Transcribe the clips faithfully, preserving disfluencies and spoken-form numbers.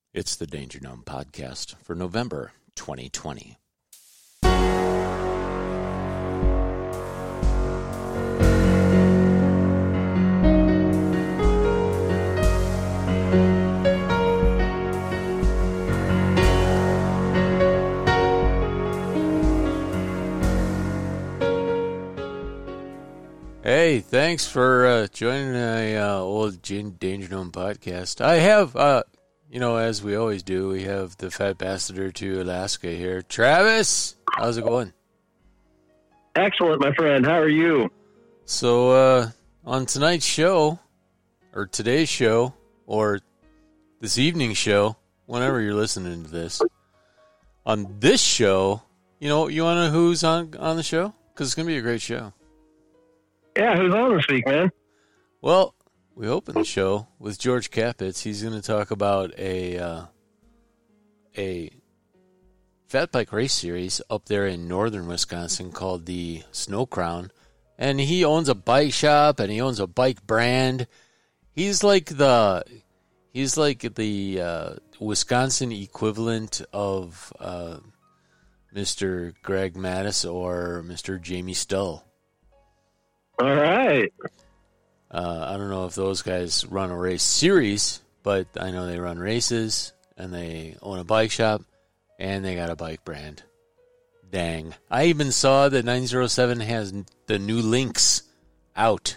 It's the Danger Gnome podcast for November twenty twenty. Hey, thanks for uh, joining the uh, old Danger Gnome podcast. I have, uh, you know, as we always do, we have the fat bastard to Alaska here. Travis, how's it going? Excellent, my friend. How are you? So, uh, on tonight's show, or today's show, or this evening's show, whenever you're listening to this, on this show, you know, you want to know who's on, on the show? Because it's going to be a great show. Yeah, who's on this week, man? Well, we open the show with George Capitz. He's going to talk about a uh, a fat bike race series up there in northern Wisconsin called the Snow Crown, and he owns a bike shop and he owns a bike brand. He's like the he's like the uh, Wisconsin equivalent of uh, Mister Greg Mattis or Mister Jamie Stull. All right. Uh, I don't know if those guys run a race series, but I know they run races, and they own a bike shop, and they got a bike brand. Dang. I even saw that nine oh seven has the new Lynx out.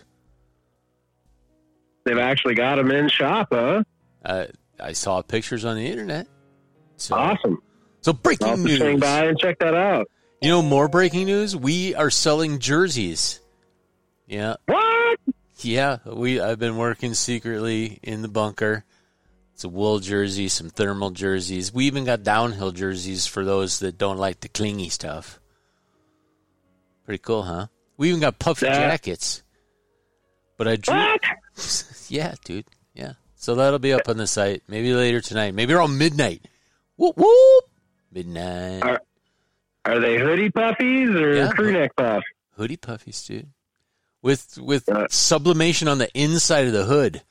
They've actually got them in shop, huh? Uh, I saw pictures on the internet. So, awesome. So breaking I'll have to news. swing by and check that out. You know, more breaking news? We are selling jerseys. Yeah. What? Yeah, we. I've been working secretly in the bunker. It's a wool jersey, some thermal jerseys. We even got downhill jerseys for those that don't like the clingy stuff. Pretty cool, huh? We even got puffy Yeah. jackets. But I drew. What? Yeah, dude. Yeah. So that'll be up on the site. Maybe later tonight. Maybe around midnight. Whoop whoop. Midnight. Are, are they hoodie puffies or Yeah. crew neck puff? Hoodie puffies, dude. With with Uh, sublimation on the inside of the hood.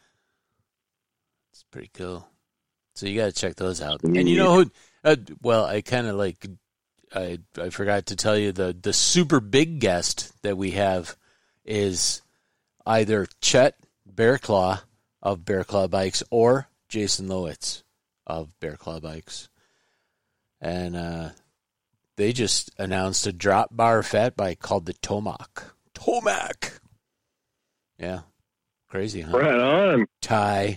It's pretty cool. So you got to check those out. And you know who? Uh, well, I kind of like. I I forgot to tell you the the super big guest that we have is either Chet Bearclaw of Bearclaw Bikes or Jason Lowitz of Bearclaw Bikes, and uh, they just announced a drop bar fat bike called the Tomac. Tomac. Yeah. Crazy, huh? Right on. Tie.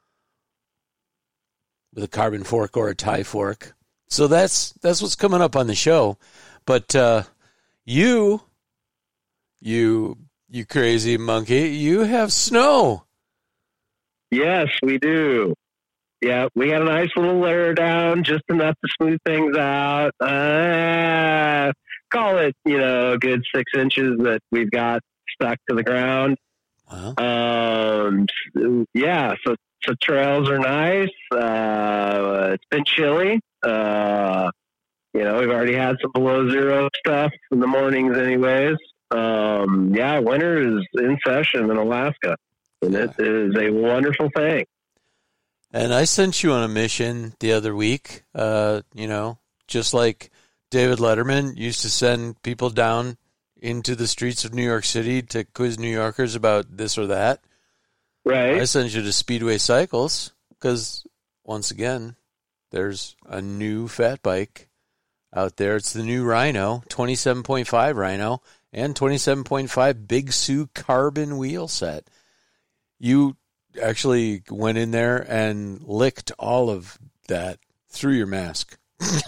With a carbon fork or a tie fork. So that's that's what's coming up on the show. But uh, you, you, you crazy monkey, you have snow. Yes, we do. Yeah, we got a nice little layer down, just enough to smooth things out. Uh, call it, you know, a good six inches that we've got stuck to the ground. Wow. Um, yeah, so, so trails are nice. Uh, it's been chilly. Uh, you know, we've already had some below zero stuff in the mornings anyways. Um, yeah, winter is in session in Alaska, and it is a wonderful thing. And I sent you on a mission the other week, uh, you know, just like David Letterman used to send people down into the streets of New York City to quiz New Yorkers about this or that. Right. I sent you to Speedway Cycles because, once again, there's a new fat bike out there. It's the new Rhino, twenty-seven point five Rhino, and twenty-seven point five Big Sue carbon wheel set. You actually went in there and licked all of that through your mask.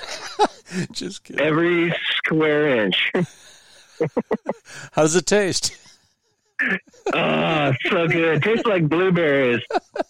Just kidding. Every square inch. How does it taste? Oh, so good. It tastes like blueberries.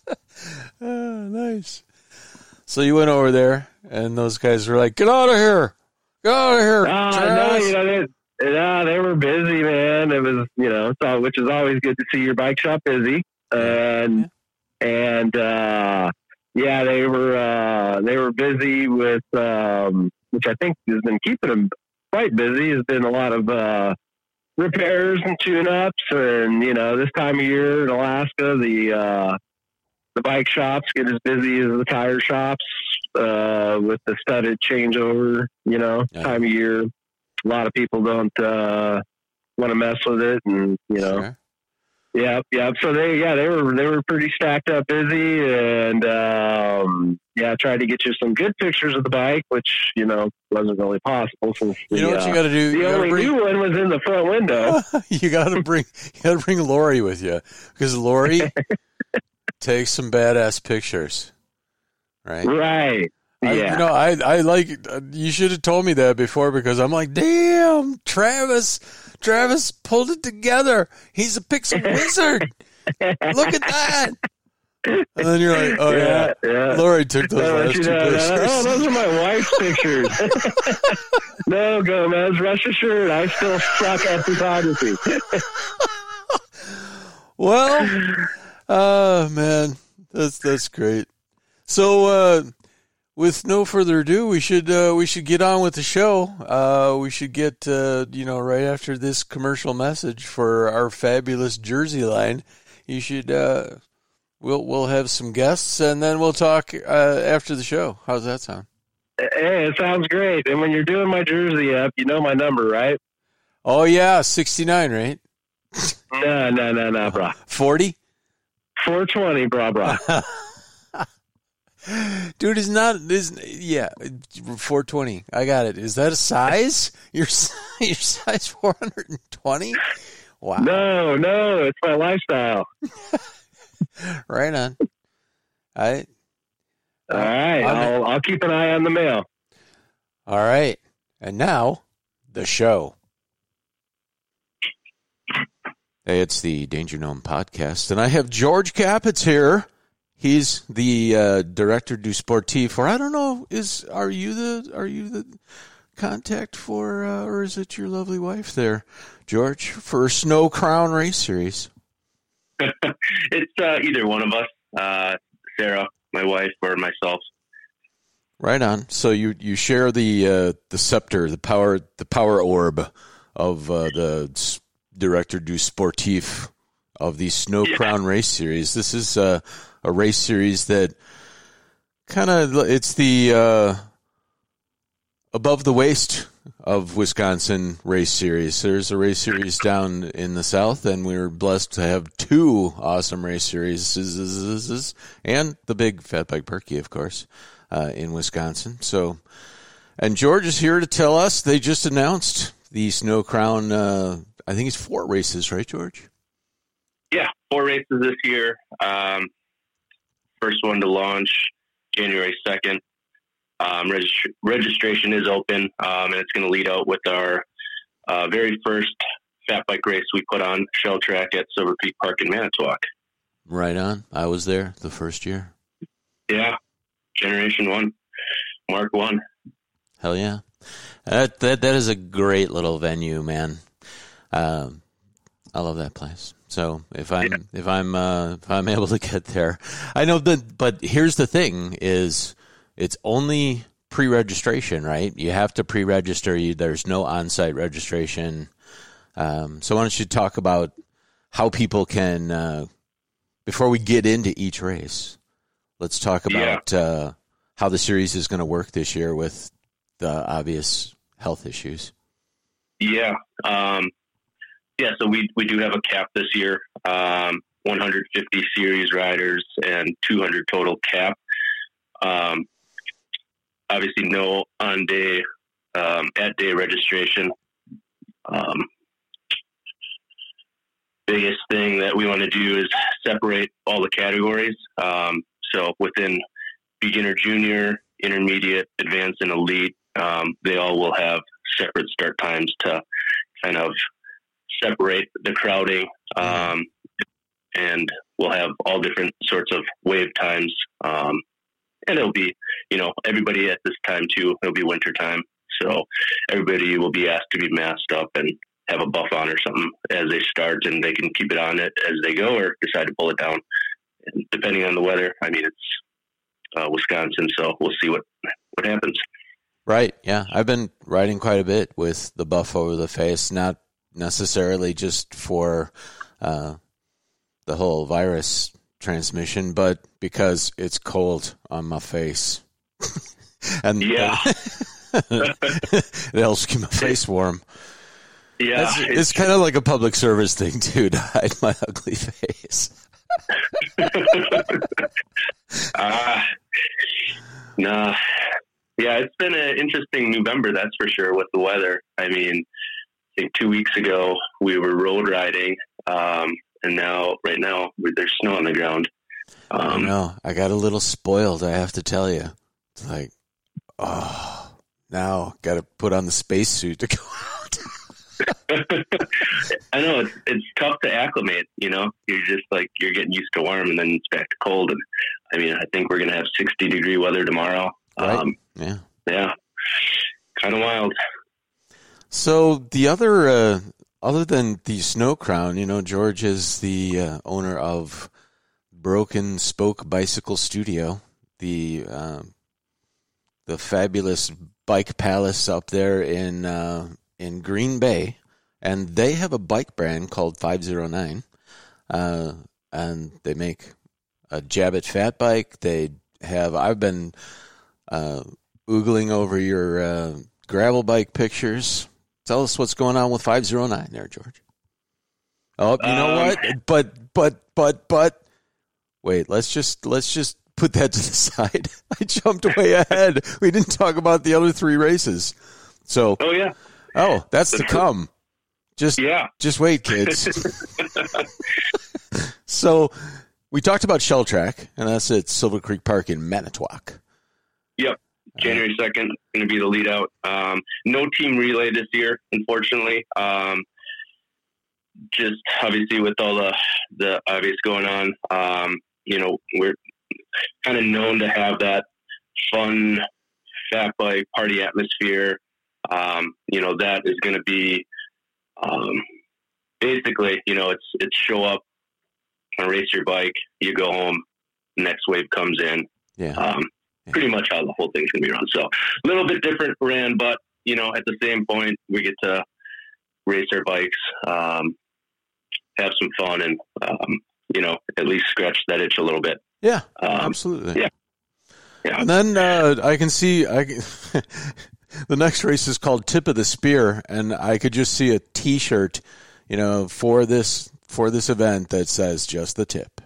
Oh, nice. So you went over there, and those guys were like, "Get out of here! Get out of here!" Oh, no, you know, they, no, they were busy, man. It was, you know, so, which is always good to see your bike shop busy. And, yeah. and, uh, yeah, they were, uh, they were busy with, um, which I think has been keeping them quite busy, has been a lot of, uh, repairs and tune-ups. And, you know, this time of year in Alaska, the, uh, the bike shops get as busy as the tire shops uh, with the studded changeover, you know, yeah. time of year. A lot of people don't uh, want to mess with it, and you know, sure. yeah, yeah. So they, yeah, they were they were pretty stacked up, busy, and um, yeah, tried to get you some good pictures of the bike, which you know wasn't really possible. Since you the, know what uh, you got to do? The only bring... new one was in the front window. you got to bring you got to bring Lori with you, because Lori takes some badass pictures, right? Right. I, yeah. You know, I I like. You should have told me that before, because I'm like, damn, Travis, Travis pulled it together. He's a pixel wizard. Look at that. And then you're like, oh yeah, yeah. yeah. Lori took those no, last two no, pictures. No, no, those are my wife's pictures. No, Gomez, rest assured, I still suck at photography. Well, oh man, that's that's great. So, uh, with no further ado, we should uh, we should get on with the show. Uh, we should get uh, you know right after this commercial message for our fabulous jersey line. You should uh, we'll we'll have some guests, and then we'll talk uh, after the show. How's that sound? Hey, it sounds great. And when you're doing my jersey up, you know my number, right? Oh yeah, sixty-nine, right? No, no, no, no, brah. forty? four twenty, brah, brah. Dude, is not is yeah, four twenty. I got it. Is that a size? Your your size four twenty? Wow. No, no, it's my lifestyle. Right on. I All right, I'll I'll keep an eye on the mail. All right. And now the show. Hey, it's the Danger Gnome podcast, and I have George Capitz here. He's the uh, director du sportif, or I don't know, is are you the are you the contact for, uh, or is it your lovely wife there, George, for Snow Crown Race Series? It's uh, either one of us, uh, Sarah, my wife, or myself. Right on. So you, you share the uh, the scepter, the power the power orb of uh, the director du sportif of the Snow yeah. Crown Race Series. This is uh, a race series that kind of, it's the uh, above the waist of Wisconsin race series. There's a race series down in the south, and we're blessed to have two awesome race series, and the big Fat Bike Perky, of course, uh, in Wisconsin. So, and George is here to tell us they just announced the Snow Crown. Uh, I think it's four races, right, George? Yeah, four races this year. Um, first one to launch January second. Um, regist- registration is open, um, and it's going to lead out with our uh, very first fat bike race we put on Shell Track at Silver Peak Park in Manitowoc. Right on. I was there the first year. Yeah, Generation One, Mark One. Hell yeah, that that that is a great little venue, man. Um, I love that place. So if I'm yeah. if I'm uh, if I'm able to get there, I know that. But here's the thing: is it's only pre-registration, right? You have to pre-register. You there's no on-site registration. Um, so why don't you talk about how people can uh, before we get into each race? Let's talk about yeah. uh, how the series is going to work this year with the obvious health issues. Yeah. Um, yeah, so we, we do have a cap this year, um, one hundred fifty series riders and two hundred total cap. Um, obviously no on-day, um, at-day registration. Um, biggest thing that we want to do is separate all the categories. Um, so within beginner, junior, intermediate, advanced, and elite, um, they all will have separate start times to kind of separate the crowding, um, and we'll have all different sorts of wave times. Um, and it'll be, you know, everybody at this time too, it'll be winter time. So everybody will be asked to be masked up and have a buff on or something as they start, and they can keep it on it as they go or decide to pull it down. And depending on the weather, I mean, it's uh, Wisconsin, so we'll see what, what happens. Right. Yeah. I've been riding quite a bit with the buff over the face, not necessarily just for uh, the whole virus transmission, but because it's cold on my face. and yeah, it helps keep my face warm. Yeah, That's, it's, it's kind of like a public service thing too, to hide my ugly face. Ah, uh, nah. Yeah, it's been an interesting November, that's for sure, with the weather. I mean, I think two weeks ago we were road riding, um, and now, right now, there's snow on the ground. Um, I know. I got a little spoiled, I have to tell you. It's like, oh, now got to put on the spacesuit to go out. I know it's it's tough to acclimate. You know, you're just like you're getting used to warm, and then it's back to cold. And I mean, I think we're gonna have sixty degree weather tomorrow. Right. Um, yeah, yeah, kind of wild. So the other, uh, other than the Snow Crown, you know, George is the uh, owner of Broken Spoke Bicycle Studio, the uh, the fabulous bike palace up there in. Uh, in Green Bay, and they have a bike brand called five oh nine, uh, and they make a Jabit fat bike. They have, I've been uh, oogling over your uh, gravel bike pictures. Tell us what's going on with five oh nine there, George. Oh, you know um, what? But, but, but, but, wait, let's just, let's just put that to the side. I jumped way ahead. We didn't talk about the other three races. So, oh, yeah. Oh, that's to come. Just yeah. Just wait, kids. So we talked about Shell Track, and that's at Silver Creek Park in Manitowoc. Yep. January second, going to be the lead out. Um, no team relay this year, unfortunately. Um, just obviously with all the, the obvious going on, um, you know, we're kind of known to have that fun fat bike party atmosphere. Um, you know, that is going to be, um, basically, you know, it's, it's show up and race your bike, you go home, next wave comes in. Yeah. Um, yeah. Pretty much how the whole thing's going to be run. So a little bit different ran, but, you know, at the same point, we get to race our bikes, um, have some fun and, um, you know, at least scratch that itch a little bit. Yeah, um, absolutely. Yeah. Yeah. And then, uh, I can see, I can, the next race is called Tip of the Spear, and I could just see a T-shirt, you know, for this for this event that says just the tip.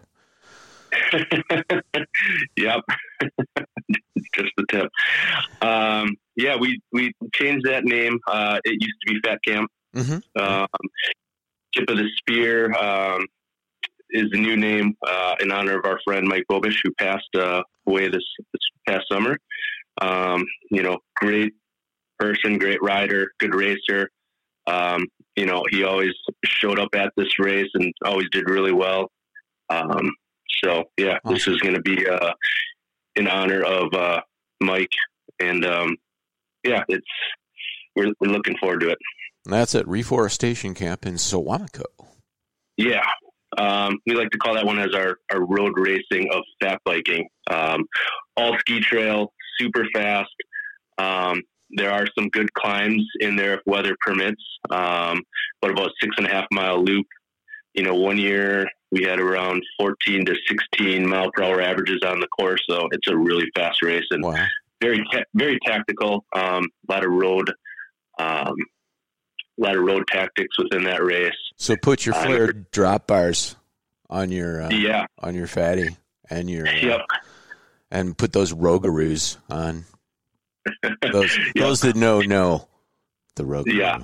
Yep, just the tip. Um, yeah, we we changed that name. Uh, it used to be Fat Camp. Mm-hmm. Um, Tip of the Spear um, is the new name uh, in honor of our friend Mike Bobish, who passed uh, away this, this past summer. Um, you know, great person, great rider, good racer. Um, you know, he always showed up at this race and always did really well. Um, so yeah, awesome. This is going to be, uh, in honor of, uh, Mike and, um, yeah, it's, we're, we're looking forward to it. And that's at Reforestation Camp in Sewanako. Yeah. Um, we like to call that one as our, our road racing of fat biking. Um, all ski trail, super fast. Um, there are some good climbs in there if weather permits, um, but about six and a half mile loop. You know, one year we had around fourteen to sixteen mile per hour averages on the course. So it's a really fast race and wow. very, ta- very tactical. Um, a lot of road, um, a lot of road tactics within that race. So put your flared uh, drop bars on your, uh, yeah, on your fatty and your, uh, yep. and put those Rogaroos on. Those, yep. those that know, know the Rogaroo. Yeah.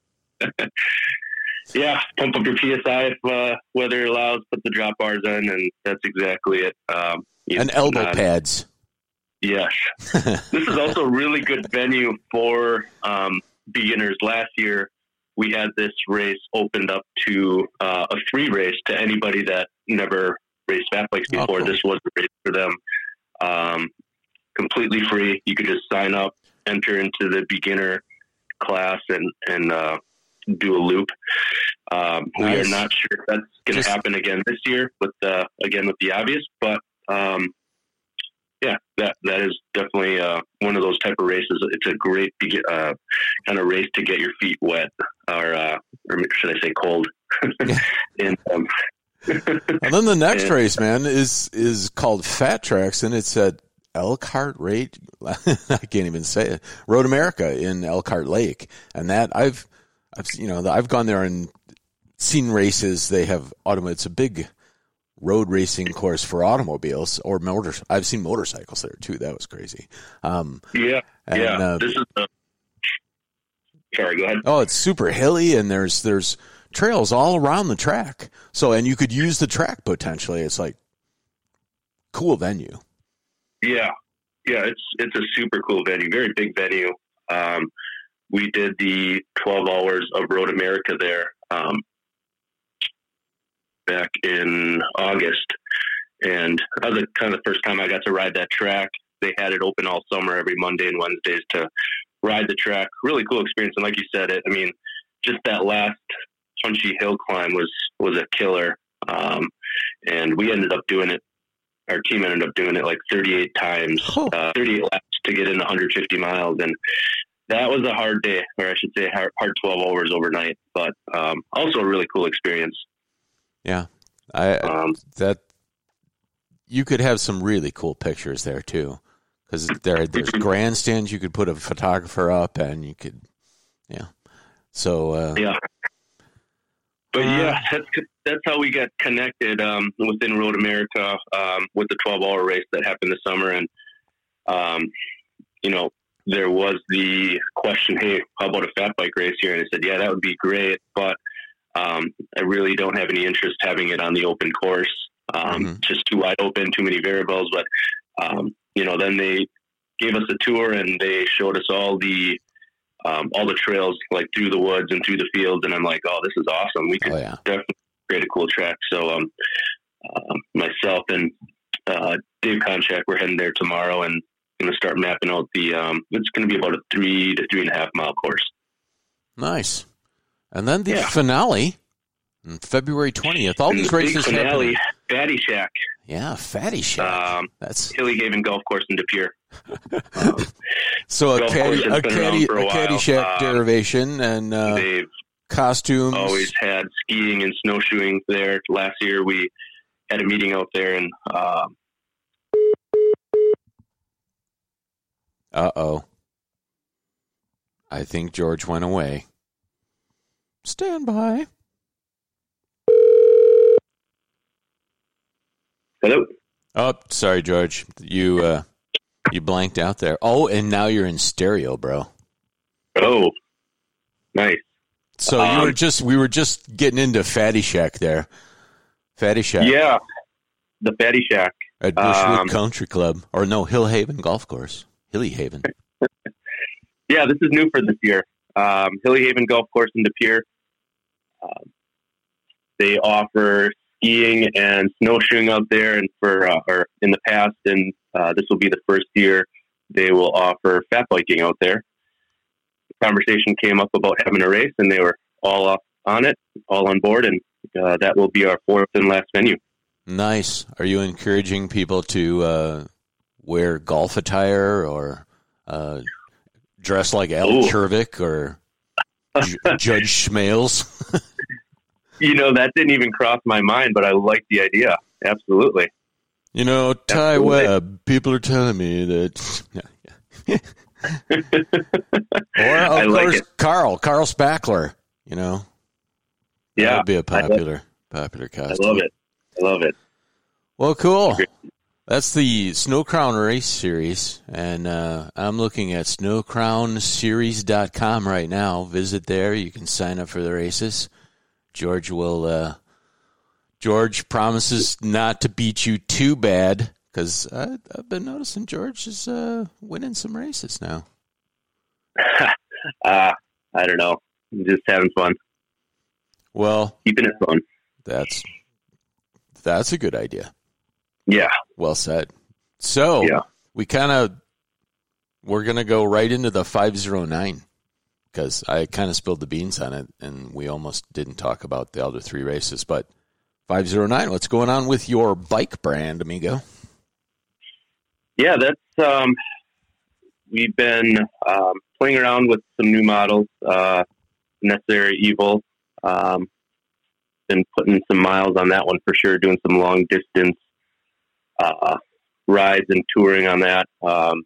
Yeah. Pump up your P S I if uh, weather allows, put the drop bars in, and that's exactly it. Um, and know, elbow not, pads. Yes. This is also a really good venue for um, beginners. Last year, we had this race opened up to uh, a free race to anybody that never raced fat bikes before. Oh, cool. This was a race for them. Um, completely free. You could just sign up, enter into the beginner class and, and, uh, do a loop. Um, nice. We are not sure if that's going to happen again this year with, uh, again, with the obvious, but, um, yeah, that, that is definitely, uh, one of those type of races. It's a great, uh, kind of race to get your feet wet or, uh, or should I say cold? and, um, and then the next and, race, man, is, is called Fat Tracks, and it's at, Elkhart Rate. I can't even say it. Road America in Elkhart Lake, and that I've, I've you know I've gone there and seen races. They have automobile. It's a big road racing course for automobiles or motors. I've seen motorcycles there too. That was crazy. Um, yeah, and, yeah. Uh, this is the. Sorry, go ahead. Oh, it's super hilly, and there's there's trails all around the track. So, and you could use the track potentially. It's like cool venue. Yeah, yeah. It's it's a super cool venue. Very big venue. Um, we did the twelve hours of Road America there um, back in August, and that was the, kind of the first time I got to ride that track. They had it open all summer, every Monday and Wednesdays to ride the track. Really cool experience. And like you said, it, I mean, just that last punchy hill climb was, was a killer. Um, and we ended up doing it. Our team ended up doing it like thirty-eight times, oh. uh, thirty-eight laps to get in one hundred fifty miles. And that was a hard day, or I should say hard, hard twelve hours overnight, but um, also a really cool experience. Yeah. I, um, that you could have some really cool pictures there too. Because there, there's grandstands you could put a photographer up, and you could, yeah. So uh, yeah, but yeah, that's that's how we got connected um, within Road America um, with the twelve hour race that happened this summer, and um, you know, there was the question, hey, how about a fat bike race here? And I said, yeah, that would be great, but um, I really don't have any interest having it on the open course. Um, mm-hmm. Just too wide open, too many variables, but. Um, you know, then they gave us a tour and they showed us all the, um, all the trails, like through the woods and through the fields. And I'm like, oh, this is awesome. We could oh, yeah. definitely create a cool track. So, um, uh, myself and, uh, Dave Konchak, we're heading there tomorrow and going to start mapping out the, um, it's going to be about a three to three and a half mile course. Nice. And then the yeah. finale on February twentieth, all and these the races finale, happen. Fatty Shack. Yeah, Fatty Shack. Um, That's Hilly Haven Golf Course in De Pere. Um, so a caddy, a caddy, a, a caddy shack um, derivation and uh, they've costumes. Always had skiing and snowshoeing there. Last year we had a meeting out there, and uh oh, I think George went away. Stand by. Hello. Oh, sorry, George. You uh, you blanked out there. Oh, and now you're in stereo, bro. Oh, nice. So um, you were just we were just getting into Fatty Shack there. Fatty Shack. Yeah, the Fatty Shack at Bushwick um, Country Club, or no, Hill Haven Golf Course, Hilly Haven. Yeah, this is new for this year. Um, Hilly Haven Golf Course in De Pere. Um, they offer skiing and snowshoeing out there, and for uh, or in the past, and uh, this will be the first year they will offer fat biking out there. The conversation came up about having a race, and they were all up on it, all on board, and uh, that will be our fourth and last venue. Nice. Are you encouraging people to uh, wear golf attire or uh, dress like Al Chervik or J- Judge Schmales? You know, that didn't even cross my mind, but I like the idea. Absolutely. You know, Ty Absolutely. Webb, people are telling me that. Yeah, yeah. Or, of I course, like Carl, Carl Spackler, you know. Yeah. That would be a popular, popular costume. I love it. I love it. Well, cool. That's the Snow Crown Race Series, and uh, I'm looking at snow crown series dot com right now. Visit there. You can sign up for the races. George will. Uh, George promises not to beat you too bad because I've been noticing George is uh, winning some races now. uh, I don't know. I'm just having fun. Well, keeping it fun. That's that's a good idea. Yeah. Well said. So yeah. we kind of we're gonna go right into the five oh nine. Because I kind of spilled the beans on it, and we almost didn't talk about the other three races. But five oh nine, what's going on with your bike brand, amigo? Yeah, that's um, we've been um, playing around with some new models. Uh, Necessary Evil, um, been putting some miles on that one for sure. Doing some long distance uh, rides and touring on that. Um,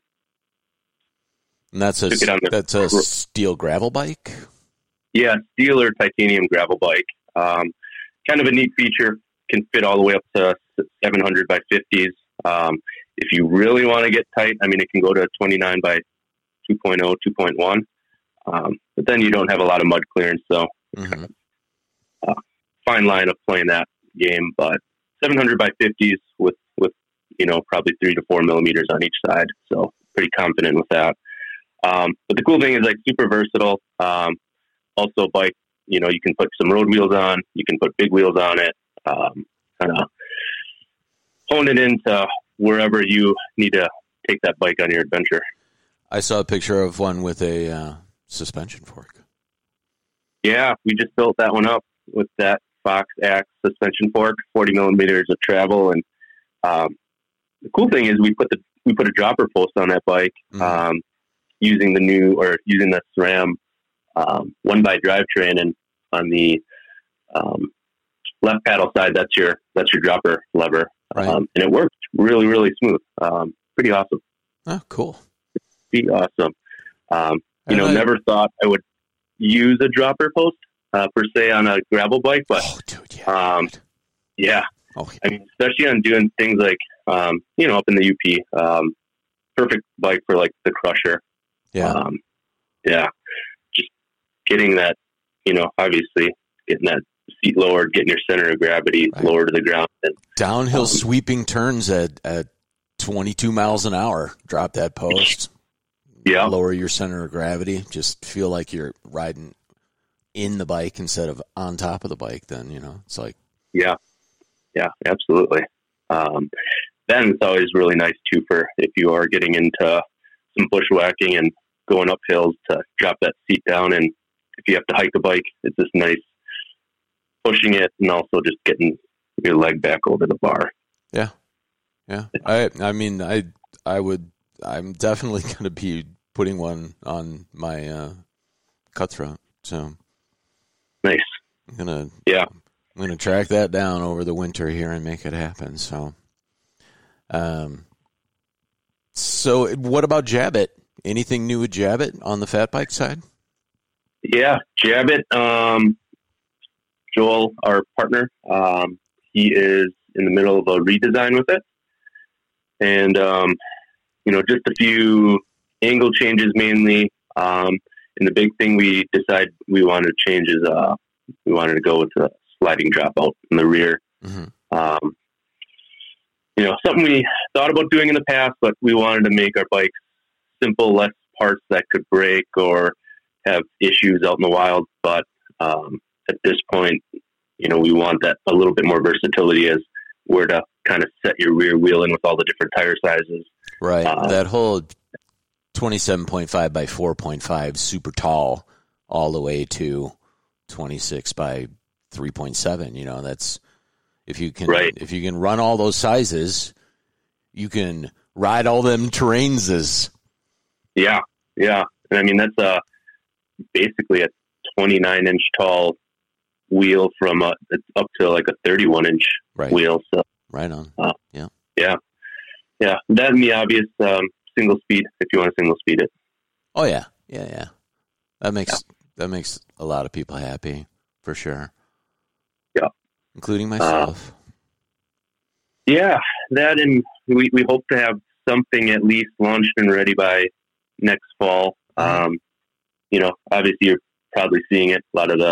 and that's a the, that's a steel gravel bike. Yeah, steel or titanium gravel bike. Um, kind of a neat feature. Can fit all the way up to seven hundred by fifties. Um, if you really want to get tight, I mean, it can go to twenty-nine by two point oh, two point one. Um, but then you don't have a lot of mud clearance, so mm-hmm. uh, fine line of playing that game. But seven hundred by fifties with, with, you know, probably three to four millimeters on each side. So pretty confident with that. Um, but the cool thing is like super versatile. Um, also bike, you know, you can put some road wheels on, you can put big wheels on it. Um, kind of hone it into wherever you need to take that bike on your adventure. I saw a picture of one with a uh, suspension fork. Yeah, we just built that one up with that Fox Axe suspension fork, forty millimeters of travel, and um, the cool thing is we put the we put a dropper post on that bike mm-hmm. um, using the new or using the SRAM um, one by drivetrain, and on the um, left paddle side, that's your that's your dropper lever, right. um, and it worked really really smooth. Um, pretty awesome. Oh, cool. Pretty awesome. Um, you know, I... never thought I would use a dropper post uh, per se on a gravel bike, but oh, dude, yeah, um, yeah. Oh, yeah. I mean, especially on doing things like um, you know up in the U P, um, perfect bike for like the Crusher. Yeah, um, yeah. Just getting that, you know, obviously getting that seat lowered, getting your center of gravity right. lower to the ground. And, downhill um, sweeping turns at, at twenty-two miles an hour. Drop that post. Yeah. Lower your center of gravity. Just feel like you're riding in the bike instead of on top of the bike. Then, you know, it's like. Yeah. Yeah, absolutely. Um, then it's always really nice too for if you are getting into some bushwhacking and going up hills to drop that seat down. And if you have to hike a bike, it's just nice pushing it and also just getting your leg back over the bar. Yeah. Yeah. I, I mean, I, I would, I'm definitely going to be putting one on my, uh, Cutthroat. So nice. I'm going to, yeah, I'm going to track that down over the winter here and make it happen. So, um, so what about Jabbit? Anything new with Jabbit on the fat bike side? Yeah, Jabbit, um, Joel, our partner, um, he is in the middle of a redesign with it. And, um, you know, just a few angle changes mainly. Um, and the big thing we decided we wanted to change is uh, we wanted to go with a sliding dropout in the rear. Mm-hmm. Um, you know, something we thought about doing in the past, but we wanted to make our bikes simple, less parts that could break or have issues out in the wild. But um, at this point, you know, we want that a little bit more versatility as where to kind of set your rear wheel in with all the different tire sizes. Right. Uh, that whole twenty-seven point five by four point five super tall all the way to twenty-six by three point seven. You know, that's if you can, right. if you can run all those sizes, you can ride all them terrains. Yeah. Yeah. And I mean, that's uh basically a twenty-nine inch tall wheel from a, it's up to like a thirty-one inch right. wheel. So right on. Uh, yeah. Yeah. Yeah. That and the obvious, um, single speed if you want to single speed it. Oh yeah. Yeah. Yeah. That makes, yeah. that makes a lot of people happy for sure. Yeah. Including myself. Uh, yeah. That, and we, we hope to have something at least launched and ready by next fall. Mm-hmm. Um, you know, obviously you're probably seeing it. A lot of the,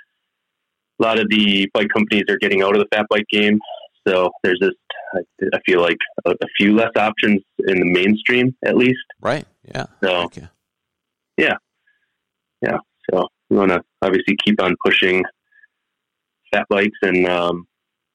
a lot of the bike companies are getting out of the fat bike game. So there's just, I feel like a, a few less options in the mainstream, at least. Right. Yeah. So, yeah. Yeah. So we want to obviously keep on pushing fat bikes and um,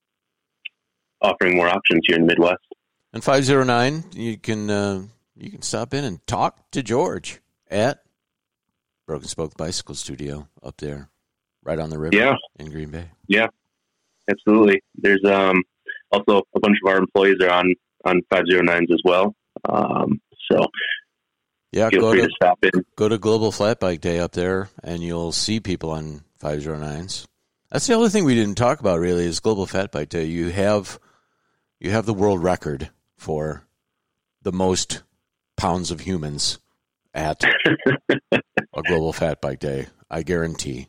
offering more options here in the Midwest. And five oh nine, you can uh, you can stop in and talk to George at Broken Spoke Bicycle Studio up there, right on the river yeah. in Green Bay. Yeah, absolutely. There's um, also a bunch of our employees are on, on five oh nines as well. Um, so yeah, feel go free to, to stop in. Go to Global Flat Bike Day up there, and you'll see people on five oh nines. That's the other thing we didn't talk about really is Global Fat Bike Day. You have you have the world record for the most pounds of humans at a Global Fat Bike Day. I guarantee.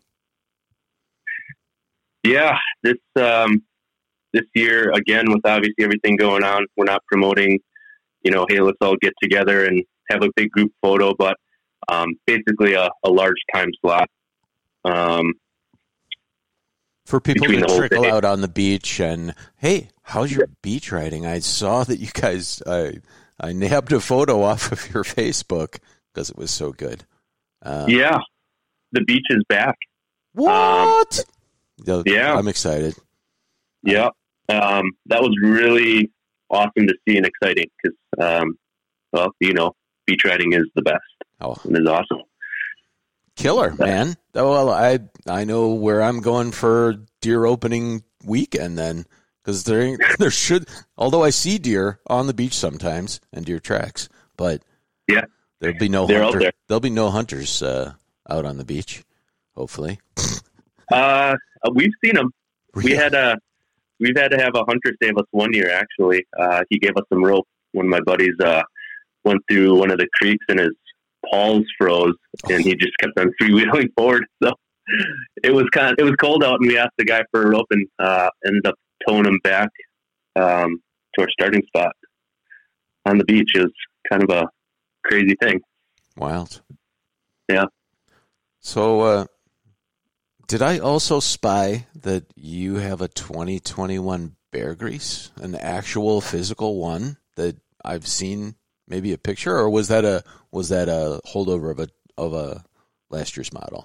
Yeah, this um, this year again, with obviously everything going on, we're not promoting, you know, hey, let's all get together and have a big group photo, but um, basically a, a large time slot. Um, For people to trickle day. out on the beach and, hey, how's your beach riding? I saw that you guys, I, I nabbed a photo off of your Facebook because it was so good. Uh, yeah, the beach is back. What? Um, yeah. I'm excited. Yeah. Um, that was really awesome to see and exciting because, um, well, you know, beach riding is the best. Oh. It is awesome. Killer, man. Well, I I know where I'm going for deer opening weekend then, because there there should, although I see deer on the beach sometimes and deer tracks, but yeah, there'll be no They're hunter, out there. There'll be no hunters uh, out on the beach. Hopefully, uh, we've seen them. Really? We had a we've had to have a hunter save us one year. Actually, uh, he gave us some rope when my buddies uh, went through one of the creeks and his paws froze, and he just kept on freewheeling forward. So it was kind of, it was cold out, and we asked the guy for a rope, and uh, ended up towing him back um, to our starting spot on the beach. It was kind of a crazy thing. Wild. Yeah. So, uh, did I also spy that you have a twenty twenty-one Bear Grease, an actual physical one that I've seen? Maybe a picture, or was that a was that a holdover of a of a last year's model?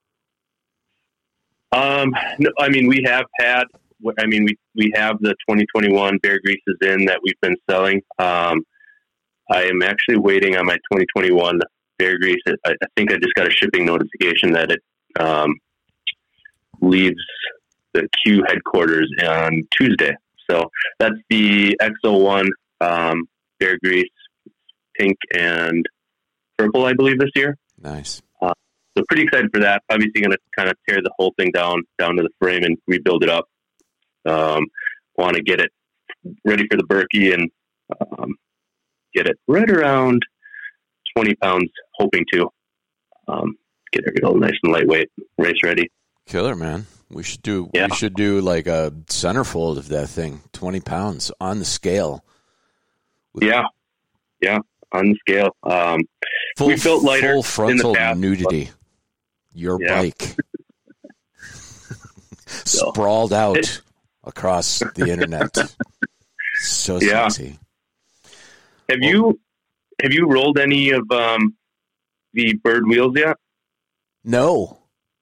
Um, no, I mean, we have had. I mean, we we have the twenty twenty-one Bear Greases in that we've been selling. Um, I am actually waiting on my twenty twenty-one Bear Grease. I, I think I just got a shipping notification that it um, leaves the Q headquarters on Tuesday. So that's the X oh one um, Bear Grease. Pink and purple, I believe, this year. Nice. Uh, so pretty excited for that. Obviously going to kind of tear the whole thing down, down to the frame and rebuild it up. Um, want to get it ready for the Berkey and um, get it right around twenty pounds, hoping to um, get it all nice and lightweight, race ready. Killer, man. We should do, yeah. we should do like a centerfold of that thing, twenty pounds on the scale. With yeah. Yeah. On the scale. Um, full, we built lighter full frontal in the past, nudity. Your yeah. bike. Sprawled out it, across the internet. So yeah. sexy. Have well, you have you rolled any of um, the bird wheels yet? No.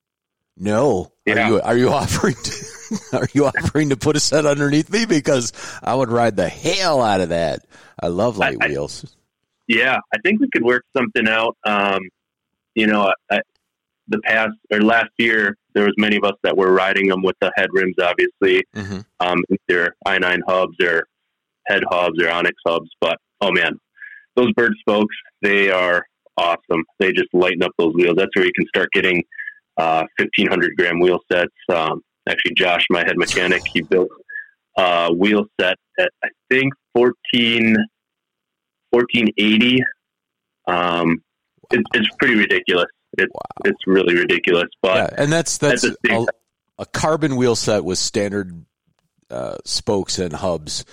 No. Yeah. Are you are you offering to, are you offering to put a set underneath me? Because I would ride the hell out of that. I love light I, wheels. I, yeah, I think we could work something out. Um, you know, I, the past or last year, there was many of us that were riding them with the head rims, obviously. Mm-hmm. Um, either I nine hubs or head hubs or Onyx hubs. But, oh, man, those bird spokes, they are awesome. They just lighten up those wheels. That's where you can start getting uh, fifteen hundred gram wheel sets. Um, actually, Josh, my head mechanic, he built a wheel set at, I think, fourteen eighty. Um, it, it's pretty ridiculous. It's wow. It's really ridiculous. But yeah, and that's that's a, a carbon wheel set with standard uh, spokes and hubs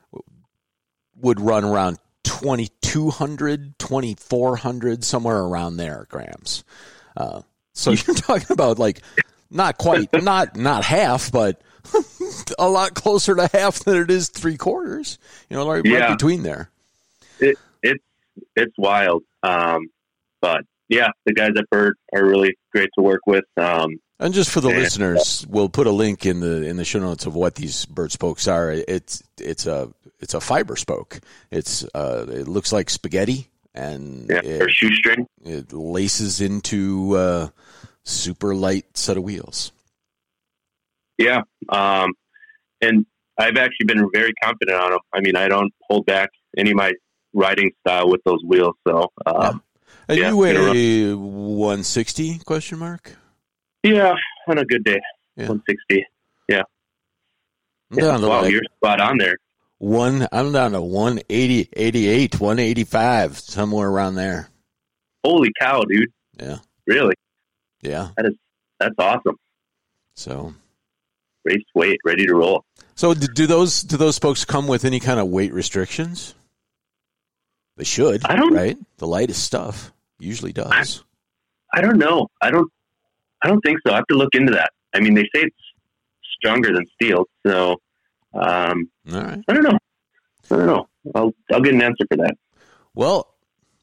would run around twenty-two hundred, twenty-four hundred, somewhere around there grams. Uh, so you're talking about like not quite, not not half, but a lot closer to half than it is three quarters. You know, right, yeah. right between there. It it's it's wild. Um, but yeah, the guys at Bird are really great to work with. Um, and just for the and, listeners, we'll put a link in the in the show notes of what these bird spokes are. It's it's a it's a fiber spoke. It's uh, it looks like spaghetti, and yeah, it, or shoestring. It laces into a super light set of wheels. Yeah, um, and I've actually been very confident on them. I mean, I don't hold back any of my riding style with those wheels. So, um, yeah. And yeah, you weigh one sixty question mark? Yeah, on a good day, yeah. one sixty. Yeah. yeah wow, like, you're spot on there. one. I'm down to one eighty, eighty-eight, one eighty-five, somewhere around there. Holy cow, dude! Yeah, really? Yeah, that is that's awesome. So, race weight, ready to roll. So, do, do those do those folks come with any kind of weight restrictions? They should. I don't. Right, the lightest stuff usually does. I, I don't know. I don't. I don't think so. I have to look into that. I mean, they say it's stronger than steel, so um, all right. I don't know. I don't know. I'll I'll get an answer for that. Well,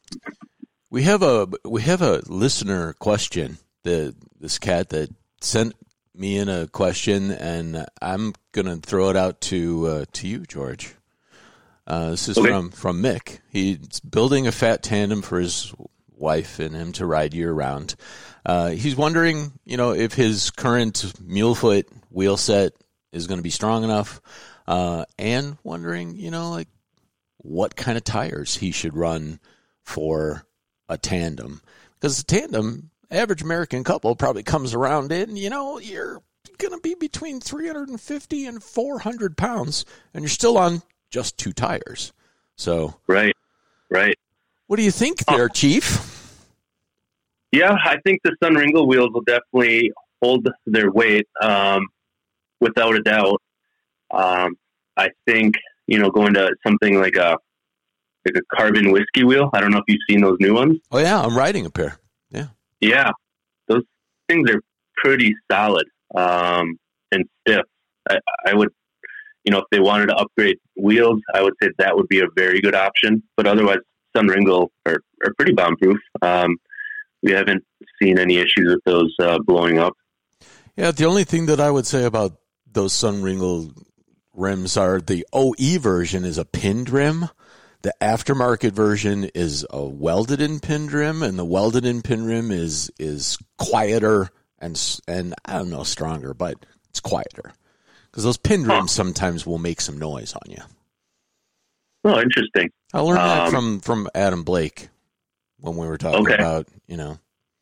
we have a we have a listener question. The this cat that sent me in a question, and I'm gonna throw it out to uh, to you, George. Uh, this is okay. from from Mick. He's building a fat tandem for his wife and him to ride year round. Uh, he's wondering, you know, if his current Mulefoot wheel set is going to be strong enough, uh, and wondering, you know, like what kind of tires he should run for a tandem. Because the tandem, average American couple probably comes around in, you know, you're going to be between three hundred fifty and four hundred pounds, and you're still on just two tires. So, right, right. What do you think there, oh. Chief? Yeah, I think the Sunringo wheels will definitely hold their weight, um, without a doubt. Um, I think, you know, going to something like a like a carbon whiskey wheel. I don't know if you've seen those new ones. Oh yeah, I'm riding a pair. Yeah, yeah, those things are pretty solid um, and stiff. I, I would, you know, if they wanted to upgrade wheels, I would say that would be a very good option. But otherwise, Sunringo are, are pretty bomb-proof. Um, we haven't seen any issues with those uh, blowing up. Yeah, the only thing that I would say about those Sunringo rims are the O E version is a pinned rim. The aftermarket version is a welded-in pinned rim, and the welded-in pinned rim is is quieter and and I don't know stronger, but it's quieter because those pinned rims huh. sometimes will make some noise on you. Oh, interesting. I learned that um, from, from Adam Blake when we were talking okay. about, you know,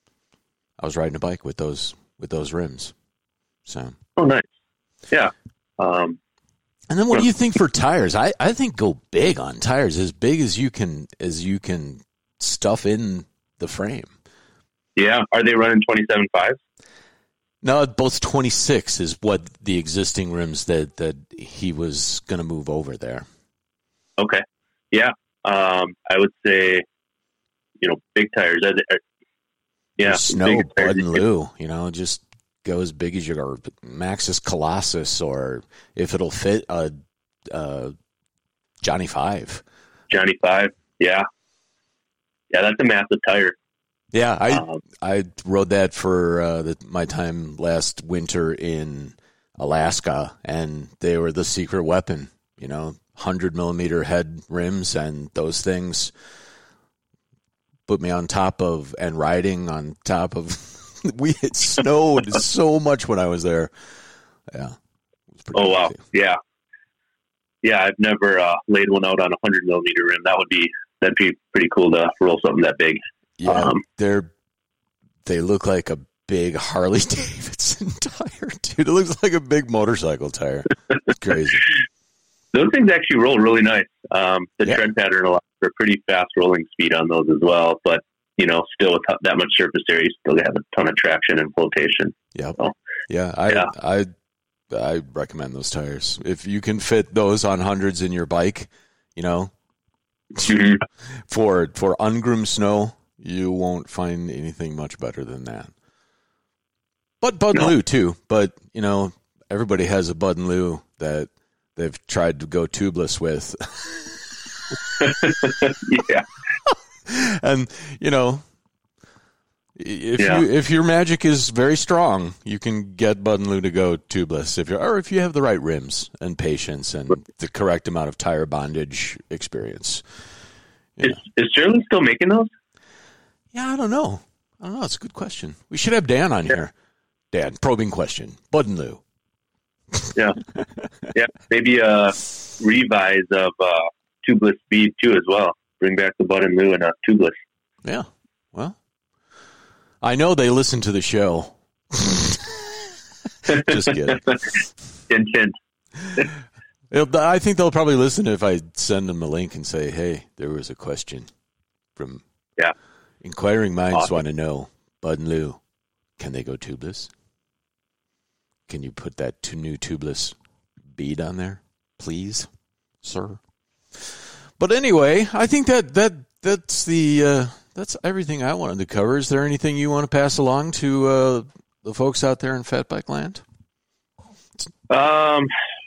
I was riding a bike with those with those rims. So. Oh, nice. Yeah. Um, and then what do you think for tires? I, I think go big on tires, as big as you can as you can stuff in the frame. Yeah. Are they running twenty-seven fives? No, both twenty-six is what the existing rims that, that he was going to move over there. Okay. Yeah. Um, I would say, you know, big tires. Are they, are, yeah. Snow, Bud and Lou, you know, just go as big as your Maxxis Colossus, or if it'll fit a, a Johnny Five. Johnny Five. Yeah. Yeah. That's a massive tire. Yeah. I, um, I rode that for uh, the, my time last winter in Alaska, and they were the secret weapon, you know, one hundred millimeter head rims, and those things put me on top of and riding on top of. We it snowed so much when I was there. Yeah. Oh wow. Crazy. Yeah. Yeah. I've never uh, laid one out on a hundred millimeter rim. That would be that'd be pretty cool to roll something that big. Yeah. Um, they're they look like a big Harley Davidson tire, dude. It looks like a big motorcycle tire. It's crazy. Those things actually roll really nice. Um, the yeah. tread pattern allows for pretty fast rolling speed on those as well, but you know, still with that much surface area, you still have a ton of traction and flotation. Yep. So, yeah. I, yeah. I, I recommend those tires. If you can fit those on hundreds in your bike, you know, mm-hmm. for, for ungroomed snow, you won't find anything much better than that. But Bud and no. Lou too. But, you know, everybody has a Bud and Lou that they've tried to go tubeless with. Yeah. And, you know, if yeah. you if your magic is very strong, you can get Bud and Lou to go tubeless. If you're, or if you have the right rims and patience and the correct amount of tire bondage experience. Is, is Sherlin still making those? Yeah, I don't know. I don't know. It's a good question. We should have Dan on yeah. here. Dan, probing question. Bud and Lou. Yeah. Yeah. Maybe a revise of uh, tubeless speed too as well. Bring back the Bud and Lou and uh, tubeless. Yeah. Well, I know they listen to the show. Just kidding. Hint, hint. It'll, I think they'll probably listen if I send them a link and say, hey, there was a question from yeah. Inquiring Minds Awesome. want to know, Bud and Lou, can they go tubeless? Can you put that two new tubeless bead on there, please, sir? But anyway, I think that, that that's the uh, that's everything I wanted to cover. Is there anything you want to pass along to uh, the folks out there in Fat Bike Land? Um,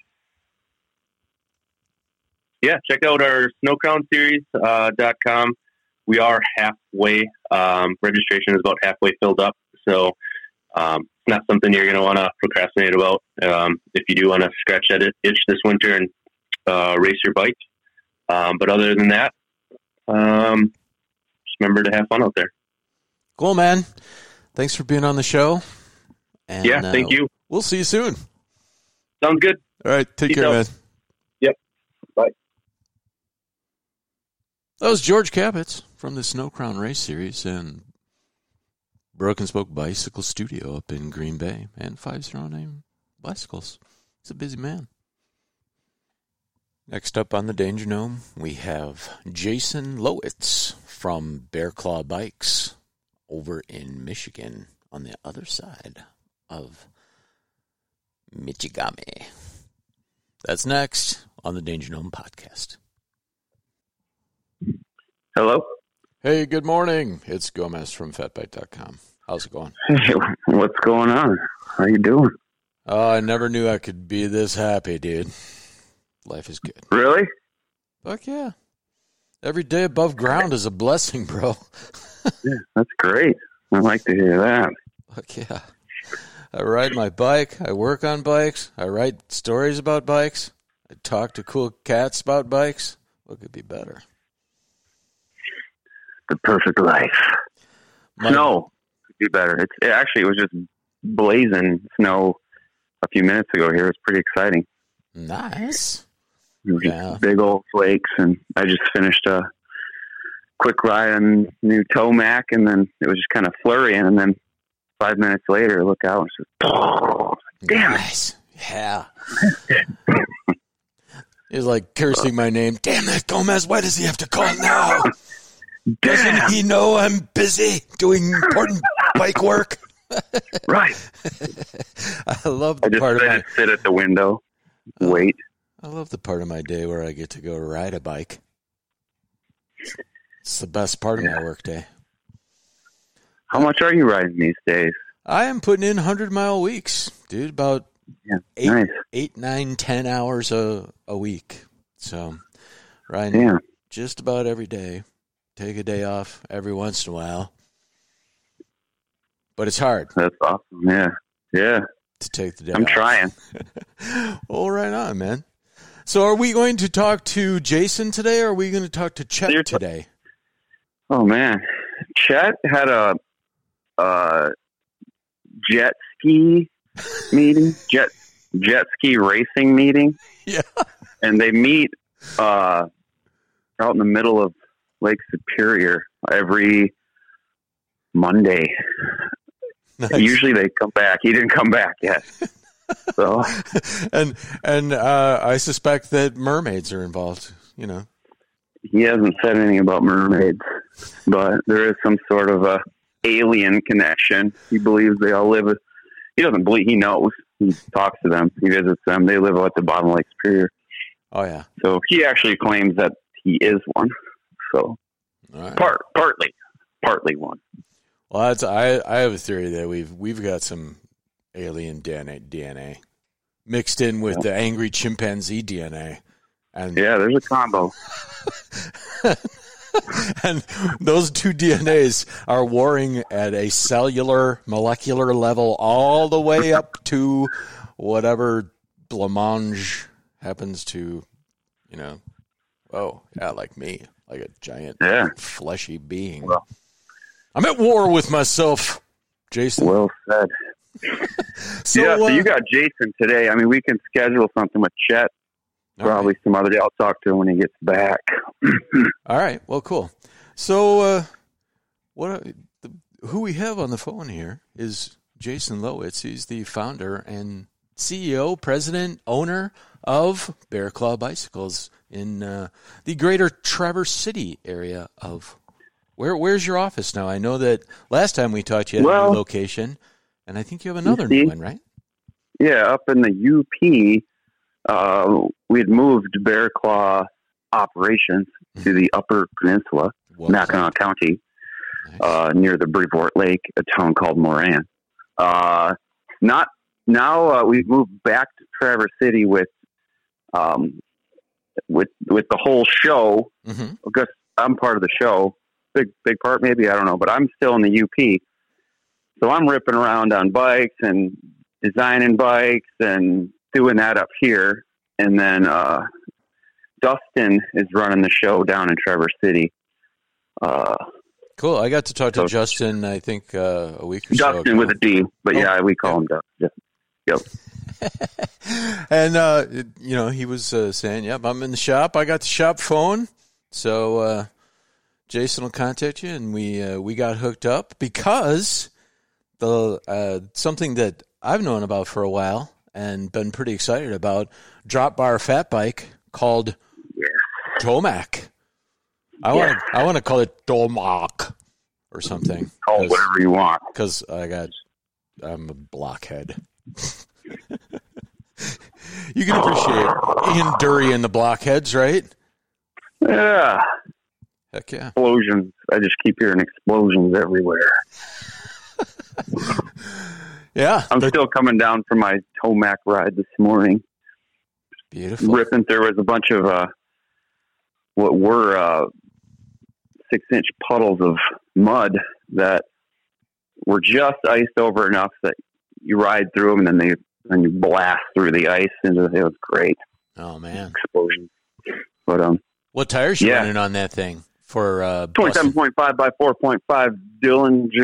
yeah, check out our Snow Crown Series uh, dot com. We are halfway. Um, registration is about halfway filled up, so um, it's not something you're going to want to procrastinate about. Um, if you do want to scratch that itch this winter and uh, race your bike, um, but other than that, um, just remember to have fun out there. Cool, man. Thanks for being on the show. And, yeah, thank uh, you. We'll see you soon. Sounds good. All right, take Peace care, out. man. Yep. Bye. That was George Capitz from the Snow Crown Race Series and Broken Spoke Bicycle Studio up in Green Bay and five oh nine Bicycles. He's a busy man. Next up on the Danger Gnome, we have Jason Lowitz from Bear Claw Bikes over in Michigan on the other side of Michigami. That's next on the Danger Gnome podcast. Hello? Hey, good morning. It's Gomez from fat bike dot com. How's it going? Hey, what's going on? How you doing? Oh, I never knew I could be this happy, dude. Life is good. Really? Fuck yeah. Every day above ground is a blessing, bro. Yeah, that's great. I like to hear that. Fuck yeah. I ride my bike. I work on bikes. I write stories about bikes. I talk to cool cats about bikes. What could be better? The perfect life. My- Snow could be better. It's it actually it was just blazing snow a few minutes ago here. It's pretty exciting. Nice. It was just Yeah. big old flakes, and I just finished a quick ride on new Tomac, and then it was just kind of flurrying, and then five minutes later, look out, and it's just, oh, damn it. Nice. Yeah. He's like cursing my name. Damn it, Gomez. Why does he have to call now? Doesn't Damn. he know I'm busy doing important bike work? Right. I love I the just part of sit, my sit at the window, wait. I love the part of my day where I get to go ride a bike. It's the best part of Yeah. my work day. How much are you riding these days? I am putting in hundred mile weeks, dude. About Yeah, eight, nice. eight, nine, ten hours a a week. So riding Yeah, just about every day. Take a day off every once in a while, but it's hard that's awesome. Yeah, yeah. to take the day I'm off. trying. Well, right on, man. So are we going to talk to Jason today, or are we going to talk to Chet Seriously? today? Oh man, Chet had a, a jet ski meeting, jet jet ski racing meeting. Yeah. And they meet uh, out in the middle of Lake Superior every Monday. Nice. Usually they come back. He didn't come back yet. So and and uh, I suspect that mermaids are involved. You know. he hasn't said anything about mermaids, but there is some sort of a alien connection. He believes they all live. He doesn't believe. He knows. He talks to them. He visits them. They live at the bottom of Lake Superior. Oh yeah. So he actually claims that he is one. So All right. part partly, partly one. Well, that's, I I have a theory that we've we've got some alien D N A, D N A mixed in with the angry chimpanzee D N A, and Yeah, there's a combo. and those two D N As are warring at a cellular, molecular level all the way up to whatever blancmange happens to, you know, oh, yeah, like me, like a giant Yeah. fleshy being. Well. I'm at war with myself, Jason. Well said. so, yeah, so uh, you got Jason today. I mean, we can schedule something with Chet all probably right. some other day. I'll talk to him when he gets back. All right. Well, cool. So, uh, what the, who we have on the phone here is Jason Lowitz. He's the founder and C E O, president, owner of Bear Claw Bicycles in uh, the greater Traverse City area of where? Where's your office now? I know that last time we talked, you had well, a new location, and I think you have another see, new one, right? Yeah, up in the U P, uh, we had moved Bear Claw operations mm-hmm. to the Upper Peninsula, well, Mackinac County, nice. uh, near the Brevoort Lake, a town called Moran. Uh, not now. Uh, we've moved back to Traverse City with, um, with with the whole show. Mm-hmm. Because I'm part of the show, big big part maybe, I don't know, but I'm still in the U P, so I'm ripping around on bikes and designing bikes and doing that up here, and then uh, Dustin is running the show down in Traverse City. Uh, Cool. I got to talk to so, Justin, I think, uh, a week or Justin so Justin with a D, but oh, yeah, we call yeah. him Dustin. Yep. And, uh, you know, he was uh, saying, yep, I'm in the shop. I got the shop phone. So uh, Jason will contact you, and we uh, we got hooked up because the uh, something that I've known about for a while and been pretty excited about, drop bar fat bike called yeah. Tomac. I yeah. want to I want to call it Tomac or something. Call it whatever you want. Because I got, I'm a blockhead. You can appreciate Ian Dury and the blockheads, right? Yeah. Heck yeah. Explosions. I just keep hearing explosions everywhere. Yeah. I'm but, still coming down from my Tomac ride this morning. Beautiful. Ripping, there was a bunch of uh, what were uh, six-inch puddles of mud that were just iced over enough that you ride through them, and then they and you blast through the ice, and it was great. Oh man, explosion! But um, what tires you yeah. running on that thing for? Uh, twenty-seven point five by four point five Dillinger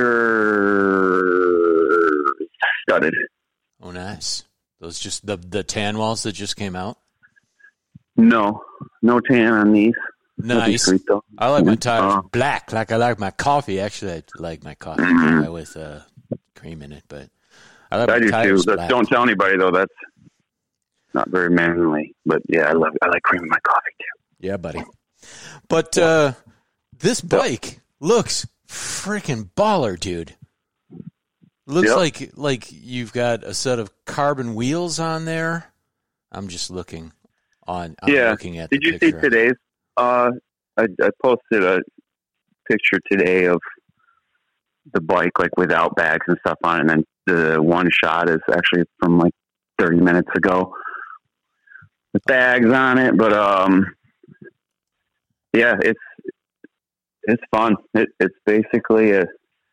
studded. Oh, nice. Those just the the tan walls that just came out. No, no tan on these. Nice. Sweet, I like my tires uh, black, like I like my coffee. Actually, I like my coffee mm-hmm. with uh, cream in it, but I like I my do tires too. black. Don't tell anybody though. That's not very manly, but yeah, I love. I like cream in my coffee too. Yeah, buddy. But uh, this bike looks freaking baller, dude. Looks yep. like like you've got a set of carbon wheels on there. I'm just looking on. I'm yeah. Looking at Did the you picture. see today's? Uh, I, I posted a picture today of the bike, like without bags and stuff on it. And then the one shot is actually from like thirty minutes ago with bags on it. But, um, yeah, it's, it's fun. It, it's basically a